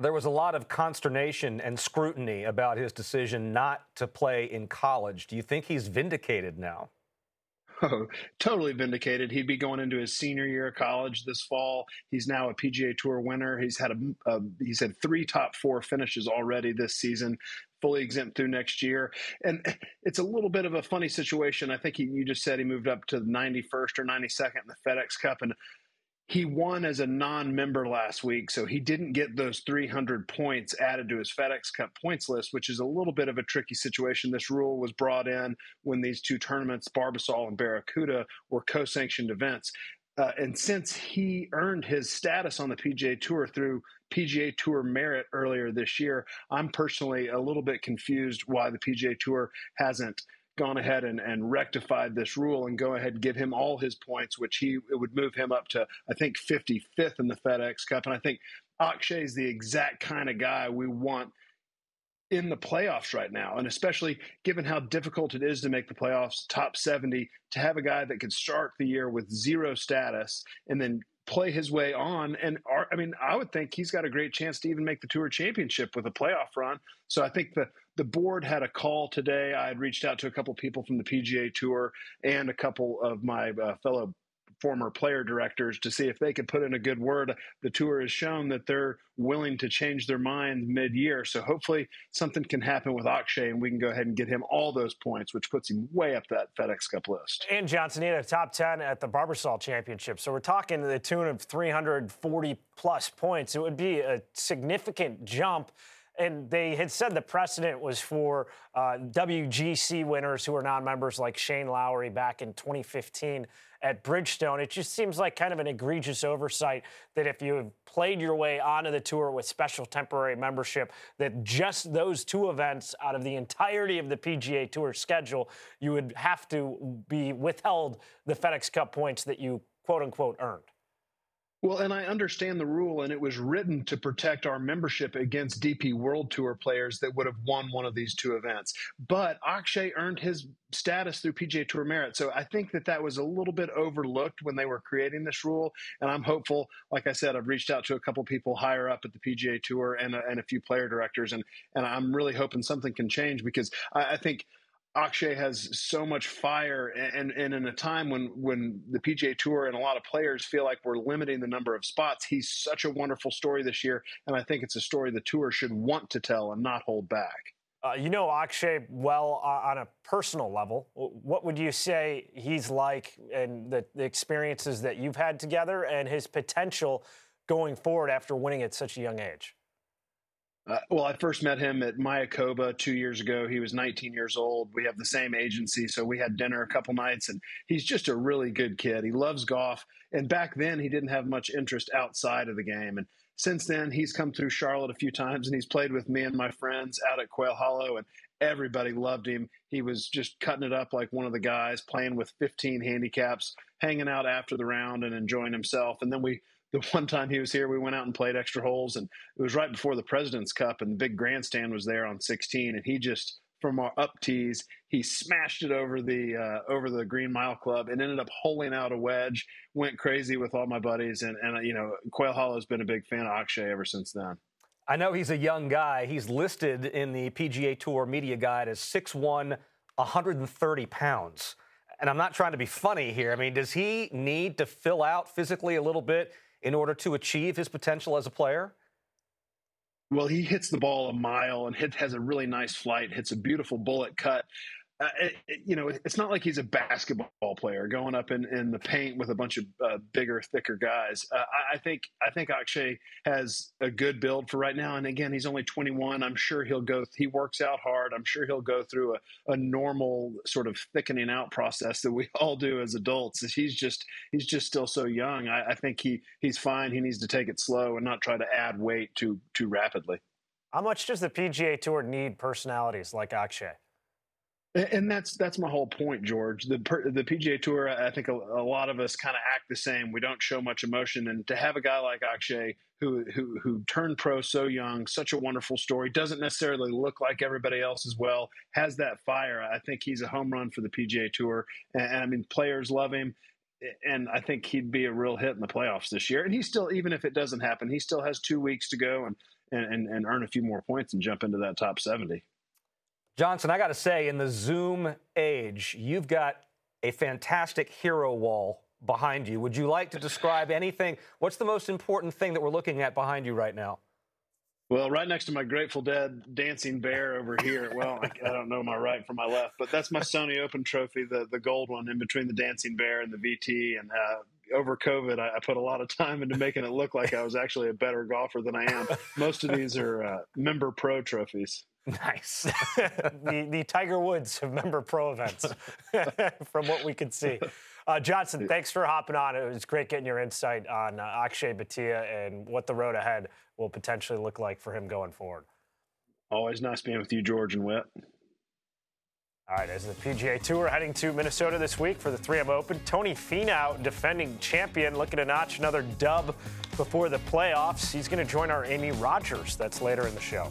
There was a lot of consternation and scrutiny about his decision not to play in college. Do you think he's vindicated now? Oh, totally vindicated. He'd be going into his senior year of college this fall. He's now a PGA Tour winner. He's had he's had 3 top 4 finishes already this season, fully exempt through next year. And it's a little bit of a funny situation. I think you just said he moved up to 91st or 92nd in the FedEx Cup, and he won as a non-member last week, so he didn't get those 300 points added to his FedEx Cup points list, which is a little bit of a tricky situation. This rule was brought in when these 2 tournaments, Barbasol and Barracuda, were co-sanctioned events. And since he earned his status on the PGA Tour through PGA Tour merit earlier this year, I'm personally a little bit confused why the PGA Tour hasn't gone ahead and rectified this rule and go ahead and give him all his points, which it would move him up to, I think, 55th in the FedEx Cup. And I think Akshay is the exact kind of guy we want in the playoffs right now. And especially given how difficult it is to make the playoffs, top 70, to have a guy that could start the year with 0 status and then play his way on. And I would think he's got a great chance to even make the Tour Championship with a playoff run. So I think the board had a call today. I had reached out to a couple people from the PGA Tour and a couple of my fellow former player directors to see if they could put in a good word. The tour has shown that they're willing to change their mind mid-year. So hopefully something can happen with Akshay and we can go ahead and get him all those points, which puts him way up that FedEx Cup list. And Johnson, he had a top 10 at the Barbasol Championship. So we're talking to the tune of 340 plus points. It would be a significant jump. And they had said the precedent was for WGC winners who are non-members like Shane Lowry back in 2015 at Bridgestone. It just seems like kind of an egregious oversight that if you have played your way onto the tour with special temporary membership, that just those 2 events out of the entirety of the PGA Tour schedule, you would have to be withheld the FedEx Cup points that you quote-unquote earned. Well, and I understand the rule, and it was written to protect our membership against DP World Tour players that would have won one of these 2 events. But Akshay earned his status through PGA Tour merit. So I think that was a little bit overlooked when they were creating this rule. And I'm hopeful, like I said, I've reached out to a couple people higher up at the PGA Tour and a few player directors. And I'm really hoping something can change because I think Akshay has so much fire, and in a time when the PGA Tour and a lot of players feel like we're limiting the number of spots, he's such a wonderful story this year, and I think it's a story the Tour should want to tell and not hold back. You know Akshay well on a personal level. What would you say he's like and the experiences that you've had together and his potential going forward after winning at such a young age? Well, I first met him at Mayakoba 2 years ago. He was 19 years old. We have the same agency, so we had dinner a couple nights, and he's just a really good kid. He loves golf, and back then he didn't have much interest outside of the game. And since then, he's come through Charlotte a few times, and he's played with me and my friends out at Quail Hollow, and everybody loved him. He was just cutting it up like one of the guys, playing with 15 handicaps, hanging out after the round and enjoying himself. And then the one time he was here, we went out and played extra holes, and it was right before the President's Cup, and the big grandstand was there on 16, and he just, from our up tees, he smashed it over the Green Mile Club and ended up holing out a wedge, went crazy with all my buddies, and Quail Hollow has been a big fan of Akshay ever since then. I know he's a young guy. He's listed in the PGA Tour media guide as 6'1", 130 pounds. And I'm not trying to be funny here. I mean, does he need to fill out physically a little bit in order to achieve his potential as a player? Well, he hits the ball a mile and has a really nice flight, hits a beautiful bullet cut. It's not like he's a basketball player going up in the paint with a bunch of bigger, thicker guys. I think Akshay has a good build for right now. And again, he's only 21. I'm sure he works out hard. I'm sure he'll go through a normal sort of thickening out process that we all do as adults. He's just still so young. I think he's fine. He needs to take it slow and not try to add weight too rapidly. How much does the PGA Tour need personalities like Akshay? And that's my whole point, George. The PGA Tour, I think a lot of us kind of act the same. We don't show much emotion, and to have a guy like Akshay who turned pro so young, such a wonderful story, doesn't necessarily look like everybody else as well, has that fire. I think he's a home run for the PGA Tour, and I mean, players love him. And I think he'd be a real hit in the playoffs this year. And he still, even if it doesn't happen, he still has 2 weeks to go. and earn a few more points and jump into that top 70. Johnson, I got to say, in the Zoom age, you've got a fantastic hero wall behind you. Would you like to describe anything? What's the most important thing that we're looking at behind you right now? Well, right next to my Grateful Dead dancing bear over here. Well, I don't know my right from my left, but that's my Sony Open trophy, the gold one in between the dancing bear and the VT. And over COVID, I put a lot of time into making it look like I was actually a better golfer than I am. Most of these are member pro trophies. Nice. the Tiger Woods of member pro events, from what we could see. Johnson, thanks for hopping on. It was great getting your insight on Akshay Bhatia and what the road ahead will potentially look like for him going forward. Always nice being with you, George and Whit. All right, as the PGA Tour heading to Minnesota this week for the 3M Open, Tony Finau, defending champion, looking to notch another dub before the playoffs. He's going to join our Amy Rogers. That's later in the show.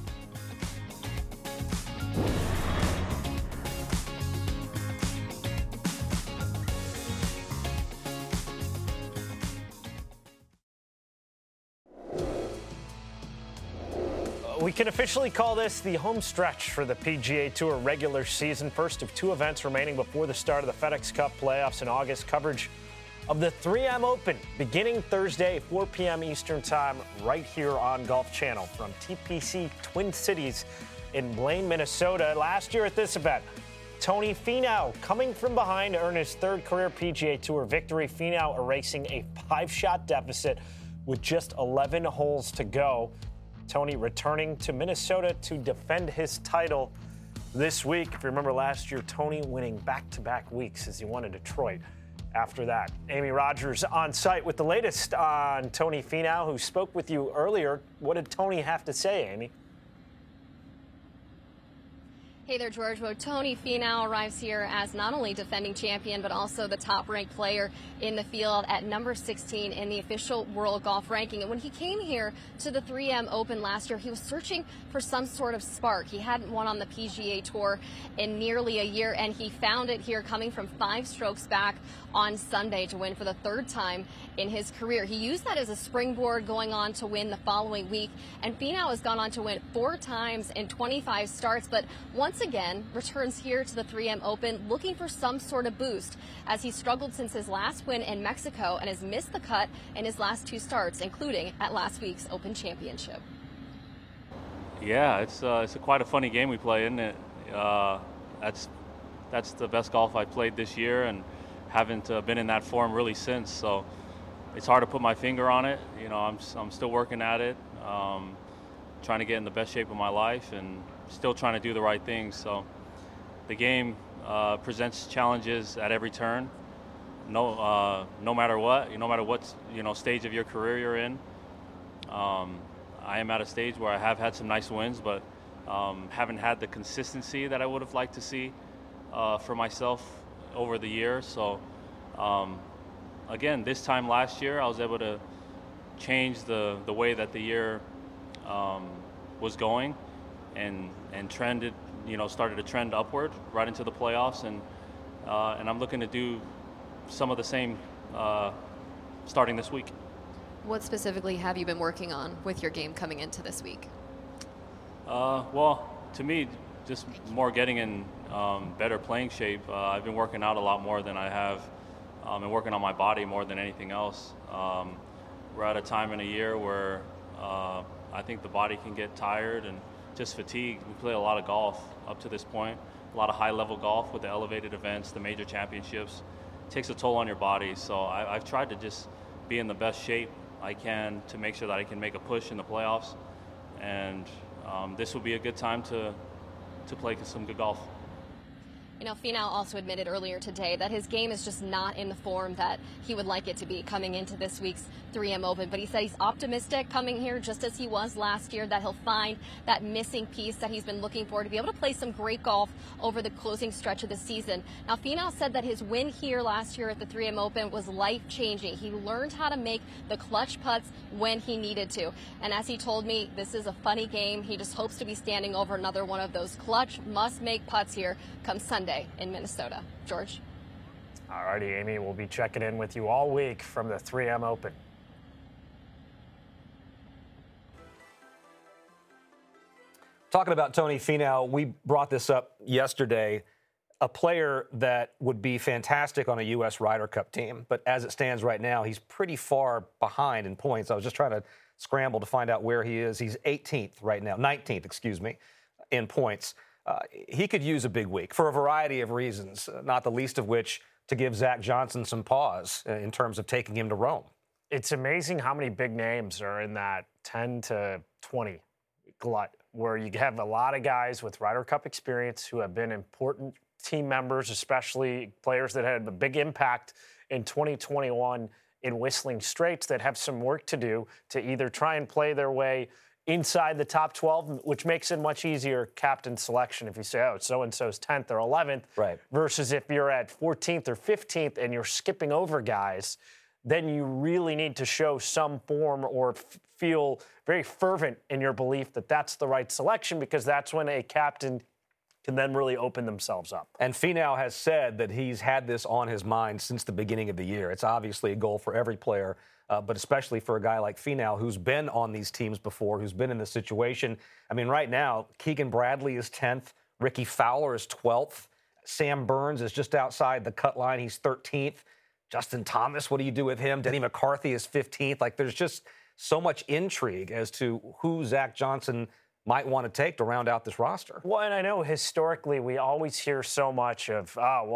We can officially call this the home stretch for the PGA Tour regular season. First of two events remaining before the start of the FedEx Cup playoffs in August. Coverage of the 3M Open beginning Thursday, 4 p.m. Eastern Time, right here on Golf Channel from TPC Twin Cities in Blaine, Minnesota. Last year at this event, Tony Finau coming from behind to earn his third career PGA Tour victory. Finau erasing a 5-shot deficit with just 11 holes to go. Tony returning to Minnesota to defend his title this week. If you remember last year, Tony winning back-to-back weeks as he won in Detroit. After that, Amy Rogers on site with the latest on Tony Finau, who spoke with you earlier. What did Tony have to say, Amy? Hey there, George. Well, Tony Finau arrives here as not only defending champion, but also the top-ranked player in the field at number 16 in the official world golf ranking. And when he came here to the 3M Open last year, he was searching for some sort of spark. He hadn't won on the PGA Tour in nearly a year, and he found it here, coming from 5 strokes back on Sunday to win for the third time in his career. He used that as a springboard going on to win the following week, and Finau has gone on to win 4 times in 25 starts, but once again returns here to the 3M Open looking for some sort of boost, as he struggled since his last win in Mexico and has missed the cut in his last 2 starts, including at last week's Open Championship. Yeah, it's quite a funny game we play, isn't it? That's the best golf I played this year, and haven't been in that form really since. So it's hard to put my finger on it. You know, I'm still working at it, trying to get in the best shape of my life, and still trying to do the right things. So the game presents challenges at every turn. No matter what, no matter what stage of your career you're in. I am at a stage where I have had some nice wins, but haven't had the consistency that I would have liked to see for myself over the years. So again, this time last year, I was able to change the way that the year was going, and trended, started to trend upward right into the playoffs, and I'm looking to do some of the same starting this week. What specifically have you been working on with your game coming into this week? Well, to me, just more getting in better playing shape. I've been working out a lot more than I have, and working on my body more than anything else. We're at a time in a year where I think the body can get tired and just fatigued. We play a lot of golf up to this point, a lot of high-level golf with the elevated events, the major championships. It takes a toll on your body, so I've tried to just be in the best shape I can to make sure that I can make a push in the playoffs, and this will be a good time to play some good golf. Finau also admitted earlier today that his game is just not in the form that he would like it to be coming into this week's 3M Open. But he said he's optimistic coming here, just as he was last year, that he'll find that missing piece that he's been looking for to be able to play some great golf over the closing stretch of the season. Now, Finau said that his win here last year at the 3M Open was life-changing. He learned how to make the clutch putts when he needed to. And as he told me, this is a funny game. He just hopes to be standing over another one of those clutch, must-make putts here come Sunday in Minnesota. George? All righty, Amy. We'll be checking in with you all week from the 3M Open. Talking about Tony Finau, we brought this up yesterday. A player that would be fantastic on a U.S. Ryder Cup team, but as it stands right now, he's pretty far behind in points. I was just trying to scramble to find out where he is. He's 19th right now, in points. He could use a big week for a variety of reasons, not the least of which to give Zach Johnson some pause in terms of taking him to Rome. It's amazing how many big names are in that 10 to 20 glut, where you have a lot of guys with Ryder Cup experience who have been important team members, especially players that had a big impact in 2021 in Whistling Straits, that have some work to do to either try and play their way inside the top 12, which makes it much easier captain selection if you say, oh, so-and-so's 10th or 11th, right, versus if you're at 14th or 15th and you're skipping over guys, then you really need to show some form or feel very fervent in your belief that that's the right selection, because that's when a captain can then really open themselves up. And Finau has said that he's had this on his mind since the beginning of the year. It's obviously a goal for every player, but especially for a guy like Finau, who's been on these teams before, who's been in this situation. I mean, right now, Keegan Bradley is 10th. Ricky Fowler is 12th. Sam Burns is just outside the cut line. He's 13th. Justin Thomas, what do you do with him? Denny McCarthy is 15th. Like, there's just so much intrigue as to who Zach Johnson might want to take to round out this roster. Well, and I know historically we always hear so much of,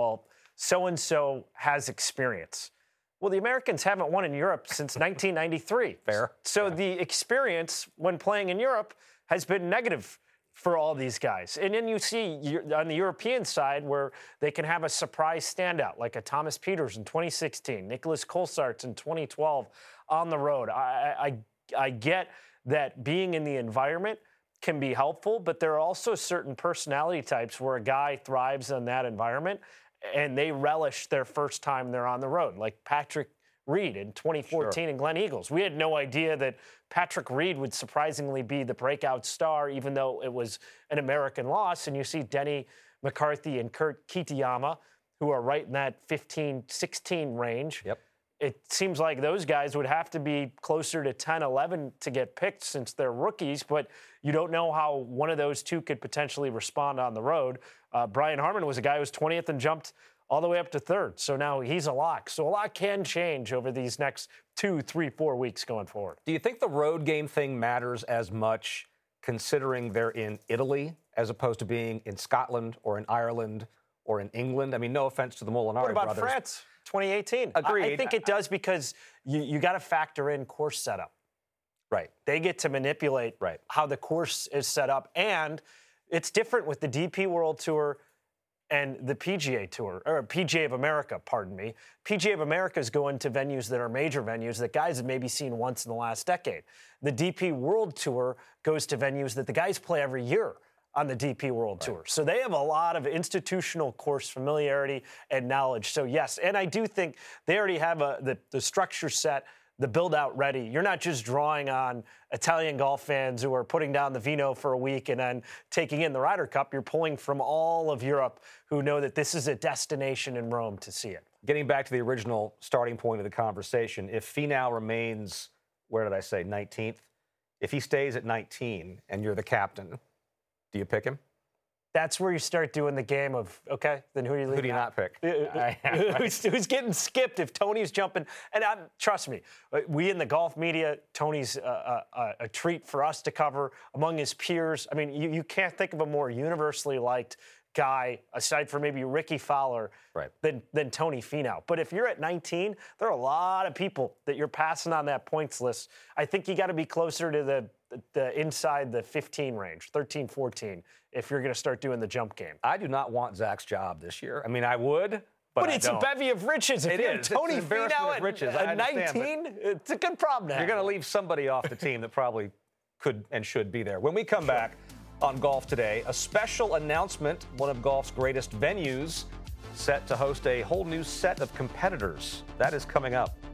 so-and-so has experience. Well, the Americans haven't won in Europe since 1993. Fair. So the experience when playing in Europe has been negative for all these guys. And then you see on the European side where they can have a surprise standout, like a Thomas Pieters in 2016, Nicholas Colsaerts in 2012 on the road. I get that being in the environment can be helpful, but there are also certain personality types where a guy thrives in that environment and they relish their first time they're on the road, like Patrick Reed in 2014 in Glen Eagles. We had no idea that Patrick Reed would surprisingly be the breakout star, even though it was an American loss. And you see Denny McCarthy and Kurt Kitayama, who are right in that 15-16 range. Yep. It seems like those guys would have to be closer to 10, 11 to get picked since they're rookies, but you don't know how one of those two could potentially respond on the road. Brian Harman was a guy who was 20th and jumped all the way up to third, so now he's a lock. So a lot can change over these next 2, 3, 4 weeks going forward. Do you think the road game thing matters as much considering they're in Italy as opposed to being in Scotland or in Ireland or in England? I mean, no offense to the Molinari brothers. What about France? 2018. Agreed. I think it does, because you got to factor in course setup. Right. They get to manipulate how the course is set up. And it's different with the DP World Tour and the PGA Tour, or PGA of America, pardon me. PGA of America is going to venues that are major venues that guys have maybe seen once in the last decade. The DP World Tour goes to venues that the guys play every year on the DP World Tour. So they have a lot of institutional course familiarity and knowledge. So yes, and I do think they already have the structure set, the build-out ready. You're not just drawing on Italian golf fans who are putting down the vino for a week and then taking in the Ryder Cup. You're pulling from all of Europe who know that this is a destination in Rome to see it. Getting back to the original starting point of the conversation, if Finau remains, where did I say, 19th? If he stays at 19 and you're the captain, do you pick him? That's where you start doing the game of, okay, then who do you leave? Who do you not pick? Who's getting skipped if Tony's jumping? And trust me, we in the golf media, Tony's a treat for us to cover among his peers. I mean, you can't think of a more universally liked guy, aside from maybe Ricky Fowler, than Tony Finau. But if you're at 19, there are a lot of people that you're passing on that points list. I think you got to be closer to the inside the 15 range, 13, 14, if you're going to start doing the jump game. I do not want Zach's job this year. I mean, I would, but it's a bevy of riches. If you're Tony Finau at 19, it's a good problem to have. You're going to leave somebody off the team that probably could and should be there. When we come back on Golf Today, a special announcement, one of golf's greatest venues, set to host a whole new set of competitors. That is coming up.